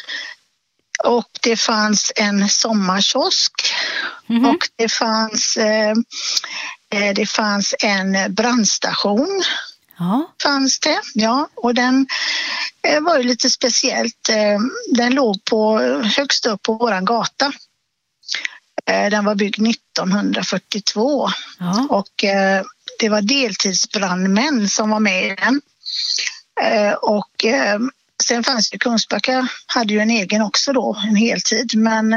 och det fanns en sommarkiosk Mhm. och det fanns, eh, eh, det fanns en brandstation. Ja. Fanns det, ja. Och den eh, var ju lite speciellt. Eh, den låg på, högst upp på våran gata. Eh, den var byggd nittonhundrafyrtiotvå. Ja. Och eh, det var deltidsbrandmän som var med i den. Eh, och eh, sen fanns ju Kungsbacka, hade ju en egen också då, en heltid. Men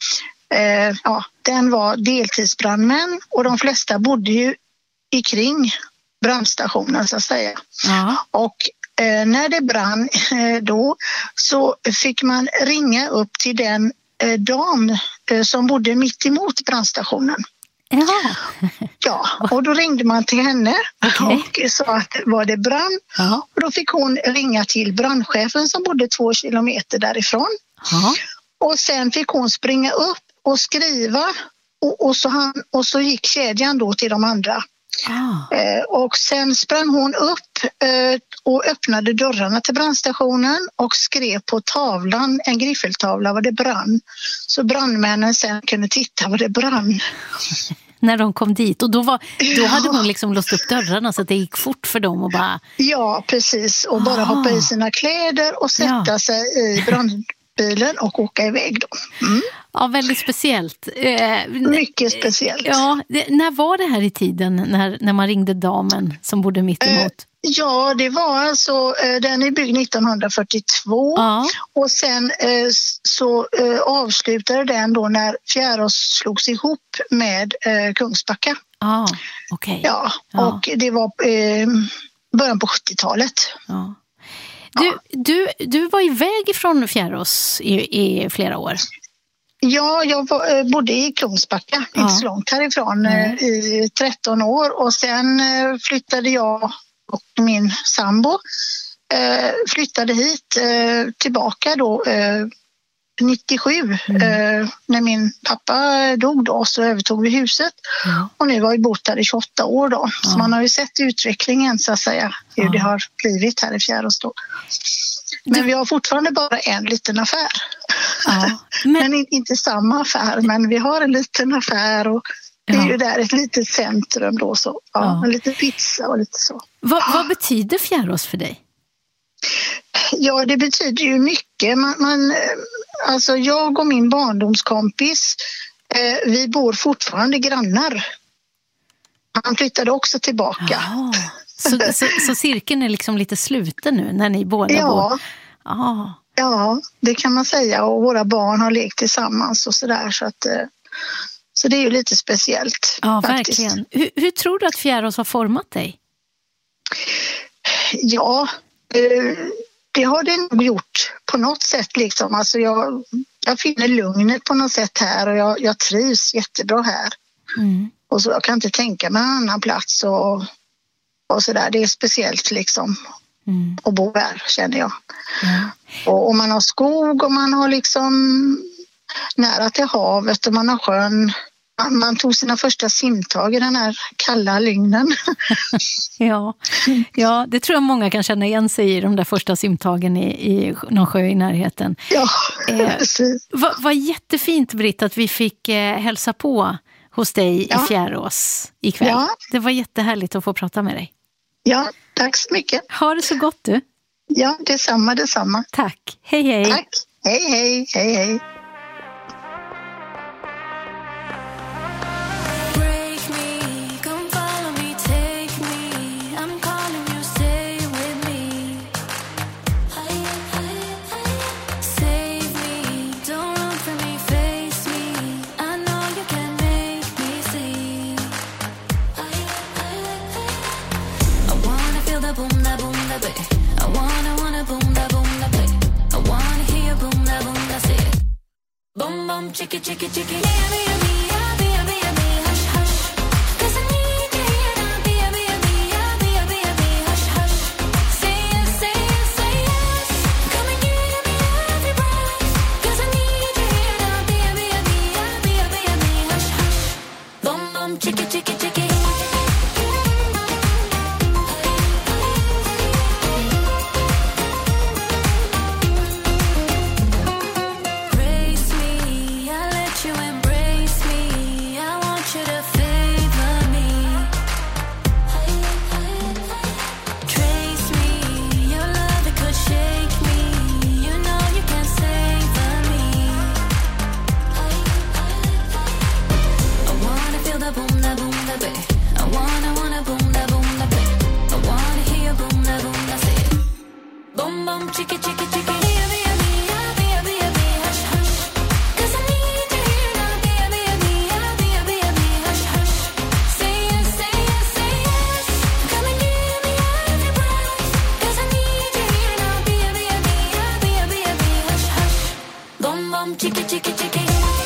eh, ja, den var deltidsbrandmän och de flesta bodde ju i kring brandstationen så att säga. Ja. Och eh, när det brann eh, då så fick man ringa upp till den eh, dam eh, som bodde mitt emot brandstationen. Ja. Ja, och då ringde man till henne Okej. och sa att var det brann. Ja. Och då fick hon ringa till brandchefen som bodde två kilometer därifrån. Ja. Och sen fick hon springa upp och skriva och, och, så, han, och så gick kedjan då till de andra. Ah. Eh, och sen sprang hon upp eh, och öppnade dörrarna till brandstationen och skrev på tavlan, en griffeltavla, vad det brann. Så brandmännen sen kunde titta vad det brann. När de kom dit. Och då, var, då hade hon liksom låst upp dörrarna så att det gick fort för dem och bara... Ja, precis. Och bara Ah. hoppa i sina kläder och sätta Ja. sig i brandbilen och åka iväg då. Mm. Ja, väldigt speciellt. Eh, Mycket speciellt. Ja, det, när var det här i tiden när, när man ringde damen som bodde mitt emot? Eh, ja, det var alltså, eh, den är byggd nittonhundrafyrtiotvå Ja. och sen eh, så eh, avslutade den då när Fjärås slogs ihop med eh, Kungsbacka. Ah, okej. Ja, Ja. och det var eh, början på sjuttiotalet. Ja. Du, du, du var iväg från Fjärås i, i flera år. Ja, jag var, eh, bodde i Kungsbacka, Ja. inte så långt härifrån, eh, i tretton år. Och sen eh, flyttade jag och min sambo eh, flyttade hit eh, tillbaka då eh, nittiosju. Eh, när min pappa dog då så övertog vi huset. Ja. Och nu har vi bott här i tjugoåtta år då. Så Ja. man har ju sett utvecklingen så att säga, hur Ja. det har blivit här i Fjärås då. Men vi har fortfarande bara en liten affär. Ja. Men, Men, in- inte samma affär, men vi har en liten affär och det är Ja. ju där ett litet centrum då så. Ja, Ja. en liten pizza och lite så. vad, vad betyder Fjärås för dig? Ja, det betyder ju mycket. Man, man, eh, alltså jag och min barndomskompis, eh, vi bor fortfarande grannar. Han flyttade också tillbaka. Jaha. Så, så, så cirkeln är liksom lite sluten nu när ni båda Ja. bor? Ja. Ja, det kan man säga. Och våra barn har lekt tillsammans och sådär. Så, att, eh, så det är ju lite speciellt. Ja, faktiskt. verkligen. Hur, hur tror du att Fjärås har format dig? Ja, eh, det har det nog gjort på något sätt. Liksom. Alltså jag, jag finner lugnet på något sätt här och jag, jag trivs jättebra här. Mm. Och så, jag kan inte tänka mig en annan plats och, och sådär. Det är speciellt liksom. mm. att bo här, känner jag. Mm. Och, och man har skog och man har liksom nära till havet och man har sjön. Man, man tog sina första simtag i den här kalla lygnen. ja. ja, det tror jag många kan känna igen sig i, de där första simtagen i, i någon sjö i närheten. Ja, eh, precis. Vad var jättefint, Britt, att vi fick eh, hälsa på hos dig ja. i Fjärås ikväll. Ja. Det var jättehärligt att få prata med dig. Ja, tack så mycket. Ha det så gott du. Ja, detsamma, detsamma. Tack. Hej, hej. Tack. Hej, hej, hej, hej. Chicky, chicky, chicky, yeah, yeah, yeah, yeah, yeah, yeah, hush, hush. 'Cause I need you here now, yeah, yeah, yeah, yeah, yeah, yeah, hush, hush. Say yes, say yes, say yes. Come and give me every breath. 'Cause I need you here now, yeah, yeah, yeah, yeah, yeah, yeah, hush, hush. Bum, bum, chicky, chicky, chicky. Chicky, chicky, chicky, yeah, yeah, yeah, yeah, yeah, yeah, hush, hush. 'Cause I need you here now, yeah, yeah, yeah, yeah, yeah, yeah, hush, hush. Say yes, say yes, say yes. Come and give me every breath. 'Cause I need you here now, yeah, yeah, yeah, yeah, yeah, yeah, hush, hush. Bum, bum, chicky, chicky, chicky.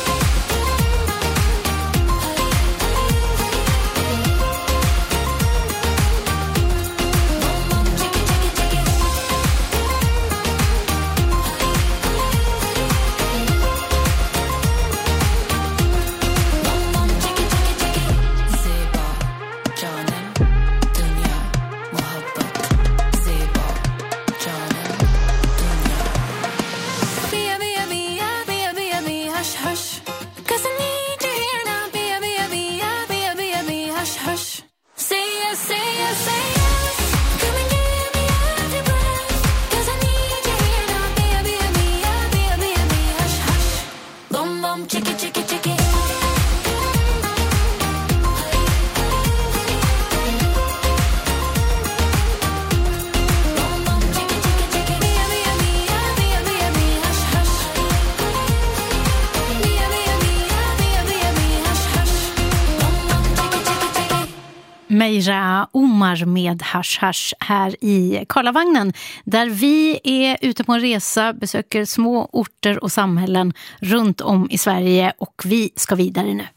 Meira Omar med Hash Hash här i Karlavagnen, där vi är ute på en resa, besöker små orter och samhällen runt om i Sverige, och vi ska vidare nu.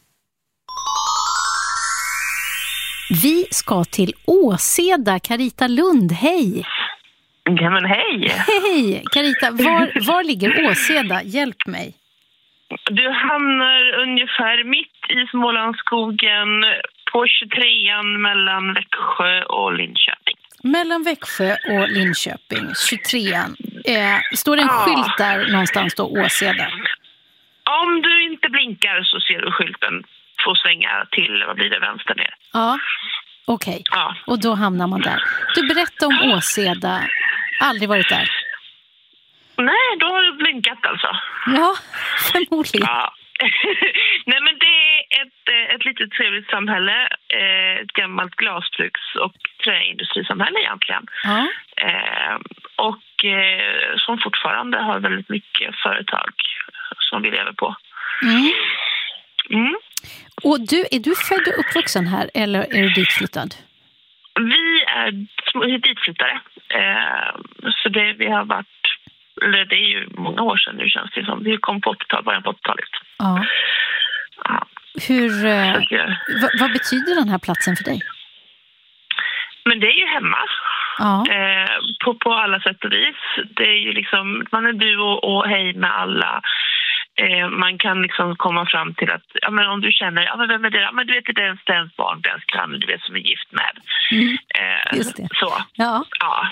Vi ska till Åseda. Carita Lund, hej! Ja, men hej! Hej! Carita, var, var ligger Åseda? Hjälp mig. Du hamnar ungefär mitt i Smålandsskogen på tjugotrean mellan Växjö och Linköping. Mellan Växjö och Linköping, tjugotrean. Eh, står det en ja. skylt där någonstans då, Åseda? Om du inte blinkar så ser du skylten. Får svänga till, vad blir det, vänster ner. Ja, okej. Okay. Ja. Och då hamnar man där. Du, berättar om Åseda. Aldrig varit där. Nej, då har du blinkat alltså. Ja, förmodligen. Ja. Nej, men det är ett, ett litet trevligt samhälle. Ett gammalt glasbruks- och träindustrisamhälle egentligen. Ja. Eh, och eh, som fortfarande har väldigt mycket företag som vi lever på. Mm. Mm. Och du, är du född och uppvuxen här eller är du ditflyttad? Vi är ditflyttare. Eh, så det vi har varit, eller det är ju många år sedan nu känns det som. Vi kom på åttiotalet, början på åttiotalet. Ja. Ja. Hur, eh, vad, vad betyder den här platsen för dig? Men det är ju hemma. Ja. Eh, på, på alla sätt och vis. Det är ju liksom, man är du och, och hej med alla. Eh, man kan liksom komma fram till att ja, men om du känner, ja men vem är det? Ja, men du vet det är ens, ens barn, ens granne, du vet som är gift med. Mm. Eh, Just det. Så. Ja. Ja.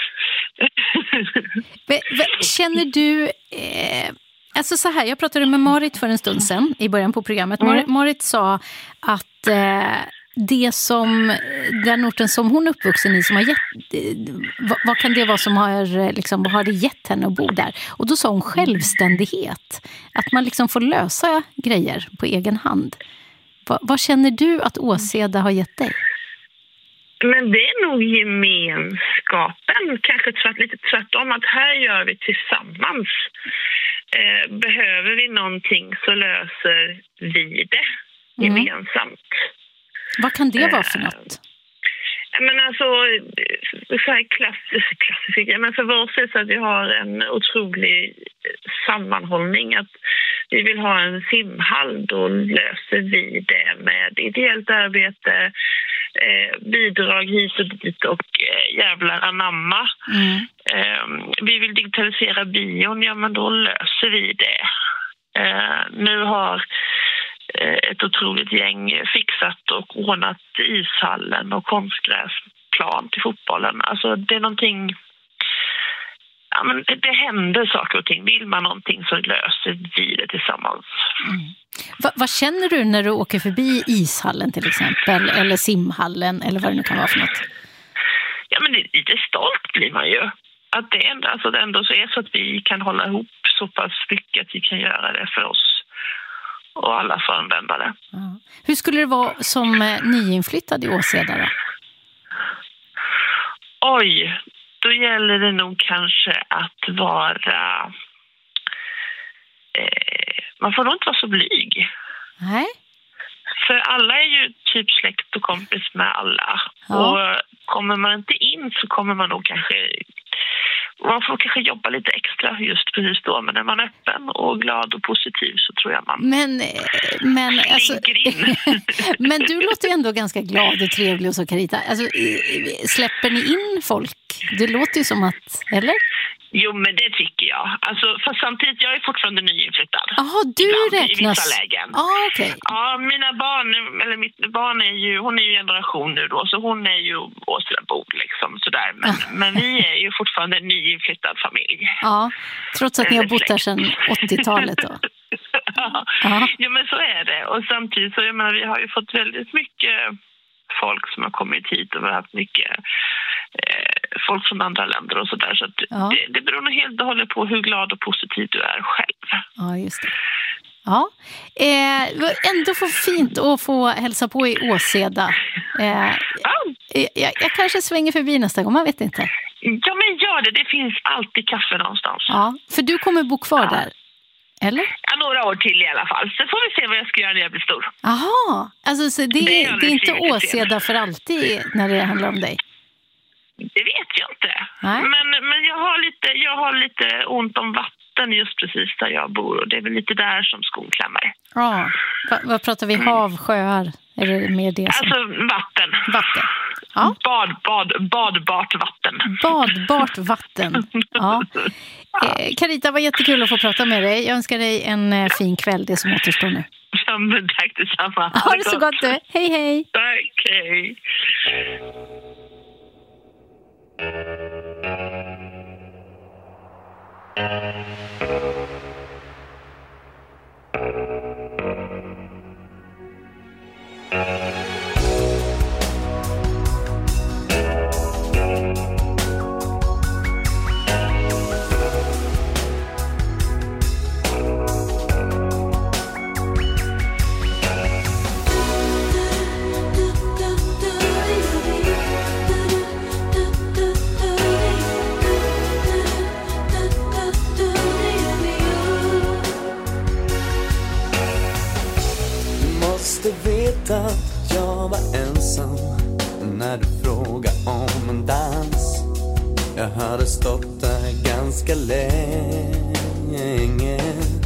Känner du... Eh... Alltså så här, jag pratade med Marit för en stund sedan i början på programmet. Mm. Marit, Marit sa att eh, det som, den orten som hon är uppvuxen i, som har gett, vad, vad kan det vara som har, liksom, vad har det gett henne att bo där? Och då sa hon självständighet. Att man liksom får lösa grejer på egen hand. Va, vad känner du att Åseda har gett dig? Men det är nog gemenskapen, kanske tvärt, lite tvärtom, att här gör vi tillsammans. Eh, behöver vi någonting så löser vi det gemensamt. Mm. Vad kan det vara för något? Eh, men alltså, så här klassisk, klassisk, men för oss är det så att vi har en otrolig sammanhållning. Att vi vill ha en simhall, då löser vi det med ideellt arbete, eh, bidrag hit och dit och eh, jävlar anamma. Mm. Eh, vi vill digitalisera bion, ja men då löser vi det. Eh, nu har eh, ett otroligt gäng fixat och ordnat ishallen och konstgräsplan till fotbollen. Alltså det är någonting... Ja, men det händer saker och ting. Vill man någonting så löser vi det tillsammans. Mm. Va, vad känner du när du åker förbi ishallen till exempel? Eller simhallen eller vad det nu kan vara för något? Ja, men lite stolt blir man ju. Att det ändå, alltså det ändå så är så att vi kan hålla ihop så pass mycket att vi kan göra det för oss och alla får använda det. Ja. Hur skulle det vara som eh, nyinflyttad i Åseda då? Oj, då gäller det nog kanske att vara... Eh, man får nog inte vara så blyg. Nej. För alla är ju typ släkt och kompis med alla. Ja. Och kommer man inte in så kommer man nog kanske... Man får kanske jobba lite extra just precis då. Men när man är öppen och glad och positiv så tror jag man... Men, men, alltså, men du låter ju ändå ganska glad och trevlig och så, Carita. Alltså, släpper ni in folk? Det låter ju som att... Eller? Jo, men det tycker jag. Alltså, för samtidigt, jag är fortfarande nyinflyttad. Jaha, du ibland, räknas... i vissa lägen. Ah, okay. Ja, mina barn, eller mitt barn är ju, hon är ju generation nu då, så hon är ju Åseda-bo liksom sådär. Men, ah. men vi är ju fortfarande en nyinflyttad familj. Ja, trots att ni har bott där sedan åttiotalet då. Ja. Ah. Ja, men så är det. Och samtidigt så, jag menar, vi har ju fått väldigt mycket folk som har kommit hit och vi har haft mycket eh, folk från andra länder och sådär. Så att ja. det, det beror nog helt och hållet på hur glad och positiv du är själv. Ja, just det. Ja, eh, ändå för fint att få hälsa på i Åseda. Eh, ja. jag, jag kanske svänger förbi nästa gång, man vet inte. Ja, men gör det. Det finns alltid kaffe någonstans. Ja, för du kommer bo kvar ja. där. Eller? Ja, några år till i alla fall. Så får vi se vad jag ska göra när jag blir stor. Jaha, alltså så det, det, är, det är inte Åseda för alltid när det handlar om dig? Det vet jag inte. Nej. Men, men jag, har lite, jag har lite ont om vatten just precis där jag bor. Och det är väl lite där som skon klämmer. Ja, Va, vad pratar vi? Mm. Hav, sjöar? Är det mer det som... Alltså vatten. Vatten. Ja. Bad, bad, badbart vatten. Badbart vatten. Ja. Eh, Carita, var jättekul att få prata med dig. Jag önskar dig en eh, fin kväll, det som återstår nu. Ja, men tack detsamma. Ha det så gott du. Hej, hej. Tack, hej. Veta att jag var ensam när du frågade om en dans. Jag hade stått där ganska länge.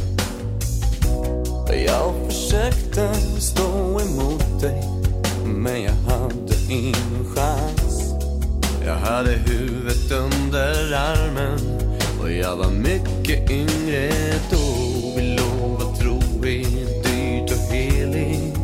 Jag försökte stå emot dig, men jag hade ingen chans. Jag hade huvudet under armen och jag var mycket yngre då. Vi lov att tro är dyrt och heligt,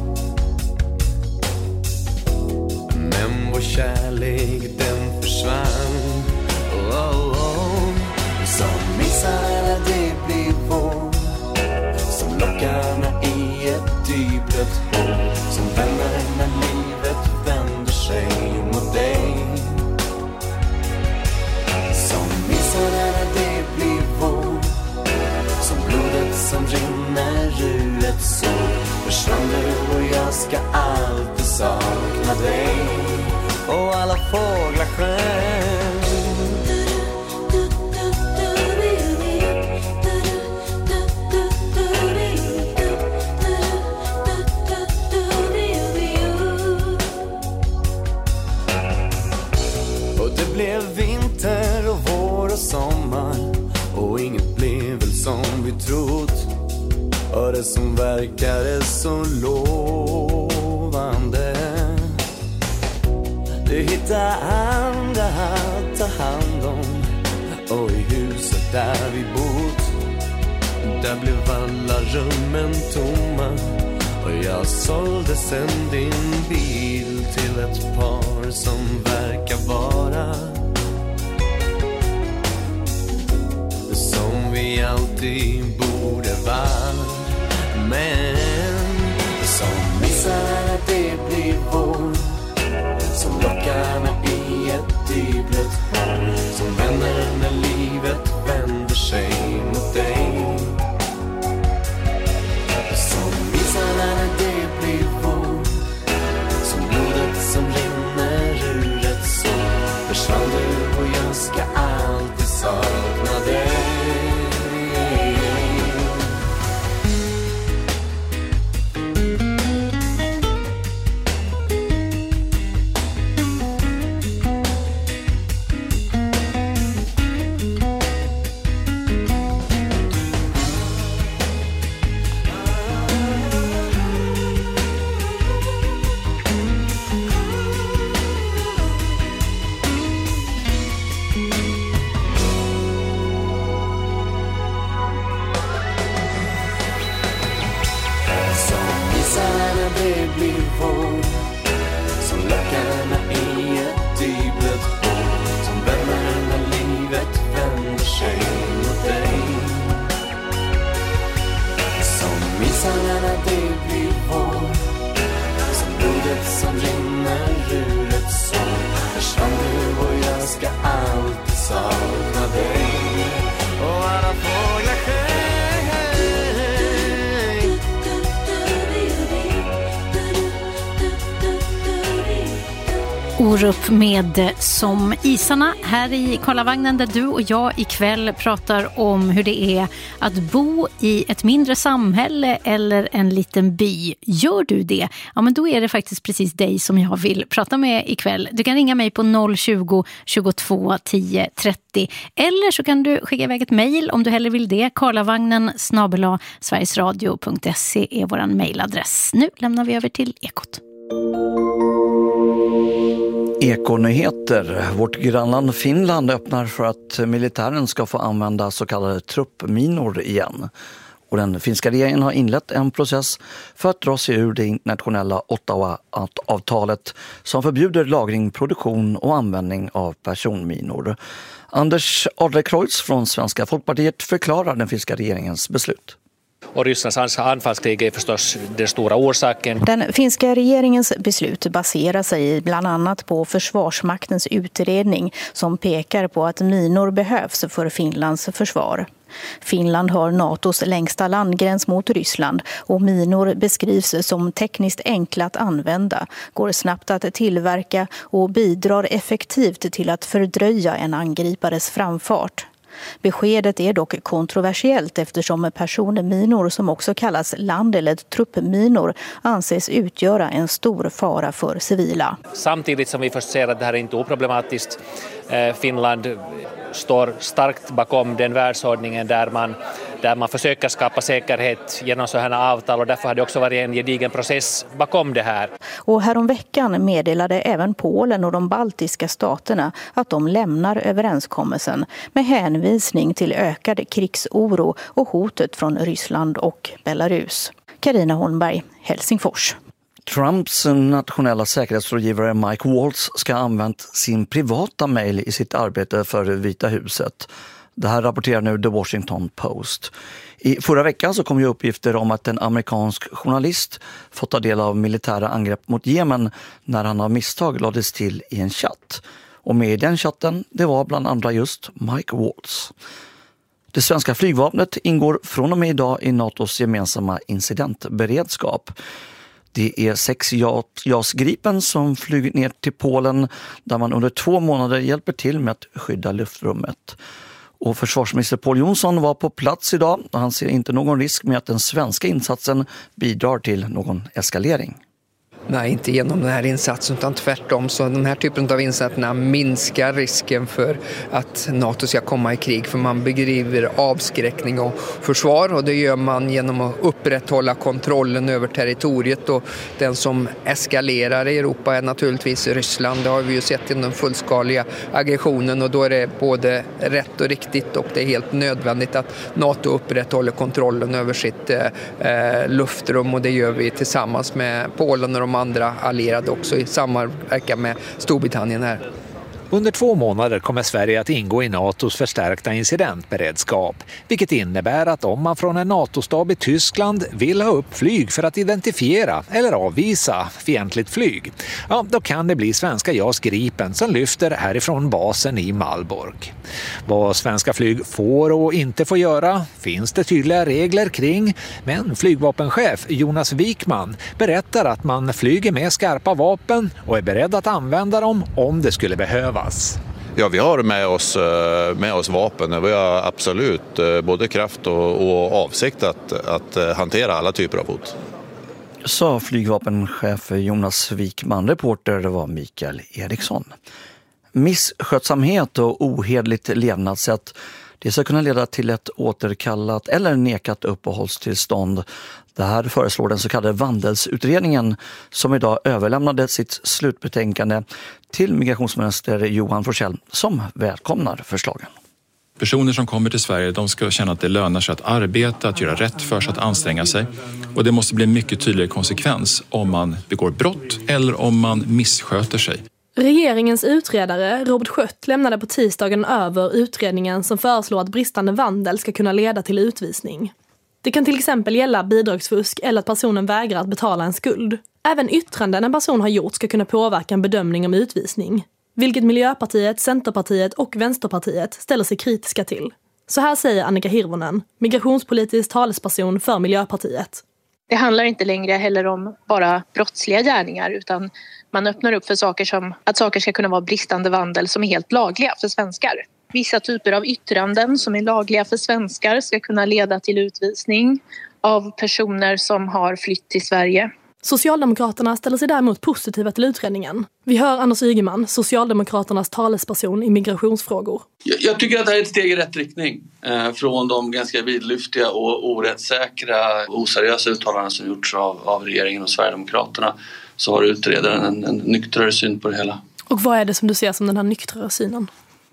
men vår kärlek den försvann. Oh, oh, oh. Som missar det blir vår, som lockarna i ett dyblött hår, som vänner när livet vänder sig mot dig. Som missar när det blir vår, som blodet som rinner ur ett sår. Försvann du och jag ska alltid sakna dig. Och alla fåglar sjöng. Och det blev vinter och vår och sommar, och inget blev väl som vi trott. Och det som verkade så lovande, du hittar andra att ta hand om. Och i huset där vi bott, där blev alla rummen tomma. Och jag sålde sen din bil till ett par som verkar vara som vi alltid borde vara. Men som missar att det blir vår, som lockarna i ett dyblött hår, som vänner när livet vänder sig mot dig. Som missar när det blir vår, som blodet som rinner ur ett sår. Försvann du och jag ska alltid sakna dig. Orup med Som isarna här i Karlavagnen, där du och jag ikväll pratar om hur det är att bo i ett mindre samhälle eller en liten by. Gör du det? Ja, men då är det faktiskt precis dig som jag vill prata med ikväll. Du kan ringa mig på noll tjugo, tjugotvå, tio, trettio, eller så kan du skicka iväg ett mejl om du hellre vill det. Karlavagnen snabel-a sverigesradio punkt se är våran mejladress. Nu lämnar vi över till Ekot. Ekonyheter. Vårt grannland Finland öppnar för att militären ska få använda så kallade truppminor igen. Och den finska regeringen har inlett en process för att dra sig ur det internationella Ottawa-avtalet som förbjuder lagring, produktion och användning av personminor. Anders Adlercreutz från Svenska Folkpartiet förklarar den finska regeringens beslut. Och Rysslands anfallskrig är förstås den stora orsaken. Den finska regeringens beslut baserar sig bland annat på Försvarsmaktens utredning som pekar på att minor behövs för Finlands försvar. Finland har NATOs längsta landgräns mot Ryssland och minor beskrivs som tekniskt enkla att använda, går snabbt att tillverka och bidrar effektivt till att fördröja en angripares framfart. Beskedet är dock kontroversiellt eftersom personminor, som också kallas land- eller truppminor, anses utgöra en stor fara för civila. Samtidigt som vi först ser att det här är inte oproblematiskt. Finland står starkt bakom den världsordningen där man där man försöker skapa säkerhet genom sådana här avtal, och därför har det också varit en gedigen process bakom det här. Och häromveckan meddelade även Polen och de baltiska staterna att de lämnar överenskommelsen med hänvisning till ökad krigsoro och hotet från Ryssland och Belarus. Carina Holmberg, Helsingfors. Trumps nationella säkerhetsrådgivare Mike Waltz ska ha använt sin privata mejl i sitt arbete för Vita huset. Det här rapporterar nu The Washington Post. I förra veckan så kom ju uppgifter om att en amerikansk journalist fått ta del av militära angrepp mot Jemen när han av misstag lades till i en chatt. Och med i den chatten, det var bland andra just Mike Waltz. Det svenska flygvapnet ingår från och med idag i NATOs gemensamma incidentberedskap. Det är sex JAS Gripen som flyger ner till Polen där man under två månader hjälper till med att skydda luftrummet. Och försvarsminister Pål Jonsson var på plats idag och han ser inte någon risk med att den svenska insatsen bidrar till någon eskalering. Nej, inte genom den här insatsen utan tvärtom. Så den här typen av insatserna minskar risken för att NATO ska komma i krig. För man bedriver avskräckning och försvar och det gör man genom att upprätthålla kontrollen över territoriet. Och den som eskalerar i Europa är naturligtvis Ryssland. Det har vi ju sett i den fullskaliga aggressionen och då är det både rätt och riktigt och det är helt nödvändigt att NATO upprätthåller kontrollen över sitt eh, luftrum och det gör vi tillsammans med Polen och de andra allierade också i samverkan med Storbritannien här. Under två månader kommer Sverige att ingå i NATOs förstärkta incidentberedskap, vilket innebär att om man från en NATO-stab i Tyskland vill ha upp flyg för att identifiera eller avvisa fientligt flyg, ja, då kan det bli svenska JAS Gripen som lyfter härifrån basen i Malbork. Vad svenska flyg får och inte får göra finns det tydliga regler kring, men flygvapenchef Jonas Wikman berättar att man flyger med skarpa vapen och är beredd att använda dem om det skulle behövas. Ja, vi har med oss, med oss vapen. Vi har absolut både kraft och, och avsikt att, att hantera alla typer av hot. Sa flygvapenchef Jonas Wikman. Reporter var Mikael Eriksson. Misskötsamhet och ohederligt levnadssätt, det ska kunna leda till ett återkallat eller nekat uppehållstillstånd. Det här föreslår den så kallade Vandelsutredningen som idag överlämnade sitt slutbetänkande till migrationsminister Johan Forssell som välkomnar förslagen. Personer som kommer till Sverige, de ska känna att det lönar sig att arbeta, att göra rätt för sig, att anstränga sig. Och det måste bli en mycket tydligare konsekvens om man begår brott eller om man missköter sig. Regeringens utredare Robert Schött lämnade på tisdagen över utredningen som föreslår att bristande vandel ska kunna leda till utvisning. Det kan till exempel gälla bidragsfusk eller att personen vägrar att betala en skuld. Även yttranden en person har gjort ska kunna påverka en bedömning om utvisning, vilket Miljöpartiet, Centerpartiet och Vänsterpartiet ställer sig kritiska till. Så här säger Annika Hirvonen, migrationspolitisk talesperson för Miljöpartiet. Det handlar inte längre heller om bara brottsliga gärningar utan man öppnar upp för saker som att saker ska kunna vara bristande vandel som är helt lagliga för svenskar. Vissa typer av yttranden som är lagliga för svenskar ska kunna leda till utvisning av personer som har flytt till Sverige. Socialdemokraterna ställer sig däremot positiva till utredningen. Vi hör Anders Ygeman, Socialdemokraternas talesperson i migrationsfrågor. Jag tycker att det här är ett steg i rätt riktning. Eh, från de ganska vidlyftiga och orättssäkra och oseriösa uttalanden som gjorts av, av regeringen och Sverigedemokraterna så har utredaren en, en nyktrare syn på det hela. Och vad är det som du ser som den här nyktrare synen?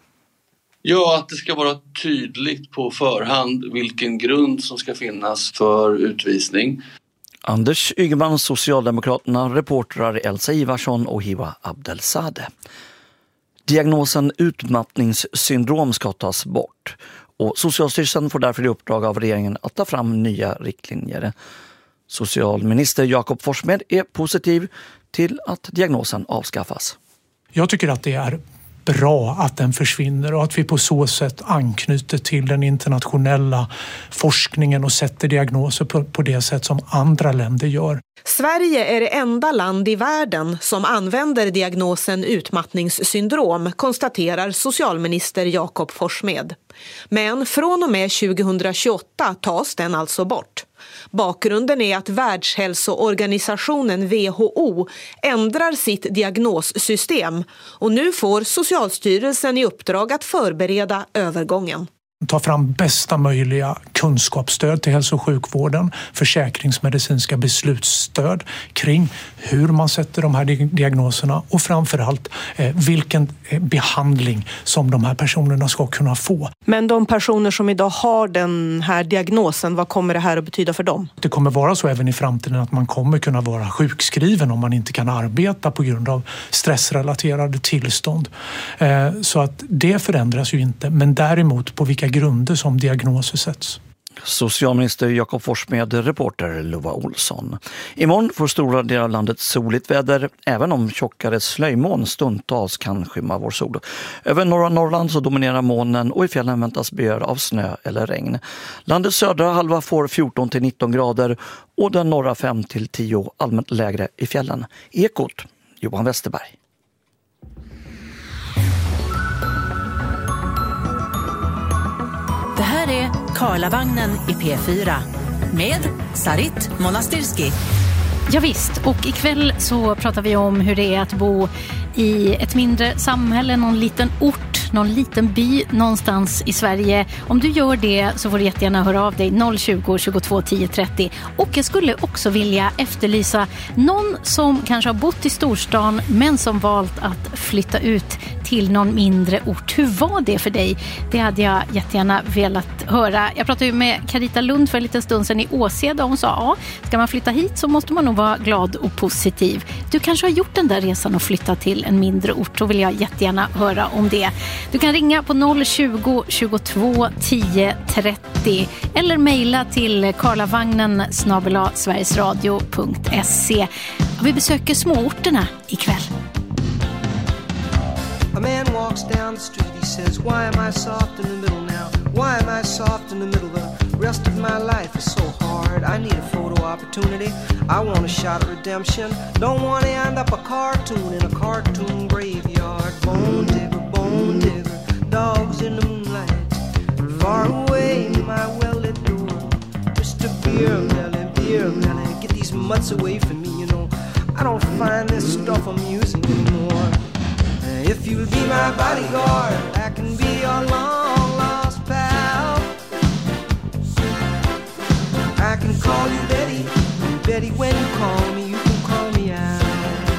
Ja, att det ska vara tydligt på förhand vilken grund som ska finnas för utvisning. Anders Ygeman, Socialdemokraterna, reportrar Elsa Ivarsson och Hiva Abdelsade. Diagnosen utmattningssyndrom ska tas bort och Socialstyrelsen får därför i uppdrag av regeringen att ta fram nya riktlinjer. Socialminister Jakob Forssmed är positiv till att diagnosen avskaffas. Jag tycker att det är bra att den försvinner och att vi på så sätt anknyter till den internationella forskningen och sätter diagnoser på, på det sätt som andra länder gör. Sverige är det enda land i världen som använder diagnosen utmattningssyndrom, konstaterar socialminister Jakob Forssmed. Men från och med tjugohundratjugoåtta tas den alltså bort. Bakgrunden är att Världshälsoorganisationen W H O ändrar sitt diagnossystem och nu får Socialstyrelsen i uppdrag att förbereda övergången. Ta fram bästa möjliga kunskapsstöd till hälso- och sjukvården, försäkringsmedicinska beslutsstöd kring hur man sätter de här diagnoserna och framförallt eh, vilken behandling som de här personerna ska kunna få. Men de personer som idag har den här diagnosen, vad kommer det här att betyda för dem? Det kommer vara så även i framtiden att man kommer kunna vara sjukskriven om man inte kan arbeta på grund av stressrelaterade tillstånd. Eh, så att det förändras ju inte, men däremot på vilka grunder som diagnoser sätts. Socialminister Jakob Forssmed, reporter Lova Olsson. Imorgon får stora delar av landet soligt väder, även om tjockare slöjmoln stundtals kan skymma vår sol. Över norra Norrland så dominerar molnen och i fjällen väntas byar av snö eller regn. Landets södra halva får fjorton till nitton grader och den norra fem till tio, allmänt lägre i fjällen. Ekot, Johan Westerberg. Det här är Karlavagnen i P fyra med Sarit Monastirski. Ja visst, och ikväll så pratar vi om hur det är att bo i ett mindre samhälle, någon liten ort, någon liten by någonstans i Sverige. Om du gör det så får du jättegärna höra av dig noll tjugo, tjugotvå, tio, trettio. Och jag skulle också vilja efterlysa någon som kanske har bott i storstan men som valt att flytta ut till någon mindre ort. Hur var det för dig? Det hade jag jättegärna velat höra. Jag pratade ju med Carita Lund för en liten stund sedan i Åseda och hon sa ja, ska man flytta hit så måste man nog vara glad och positiv. Du kanske har gjort den där resan och flyttat till en mindre ort, så vill jag jättegärna höra om det. Du kan ringa på noll tjugo, tjugotvå, tio, trettio eller mejla till karlavagnen snabel-a sverigesradio punkt se. Vi besöker småorterna ikväll. A man walks down the street, he says, why am I soft in the middle now? Why am I soft in the middle? The rest of my life is so hard. I need a photo opportunity. I want a shot at redemption. Don't want to end up a cartoon in a cartoon graveyard. Bone digger, bone digger, dogs in the moonlight. Far away, my well-lit door. Mister Beer Melly, Beer Melly, get these mutts away from me, you know. I don't find this stuff amusing anymore. If you'll be my bodyguard, I can be your long-lost pal. I can call you Betty, and Betty, when you call me, you can call me out.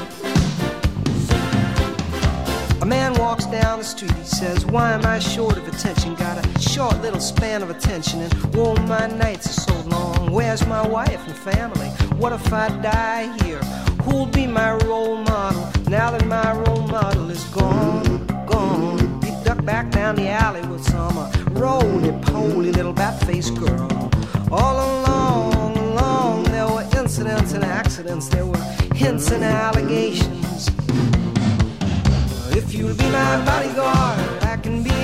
A man walks down the street, he says, why am I short of attention? Got a short little span of attention, and whoa, my nights are so long. Where's my wife and family? What if I die here? Who'll be my role model now that my role model is gone, gone? He ducked back down the alley with some uh, roly-poly little bat-faced girl. All along, along, there were incidents and accidents. There were hints and allegations. If you'll be my bodyguard, I can be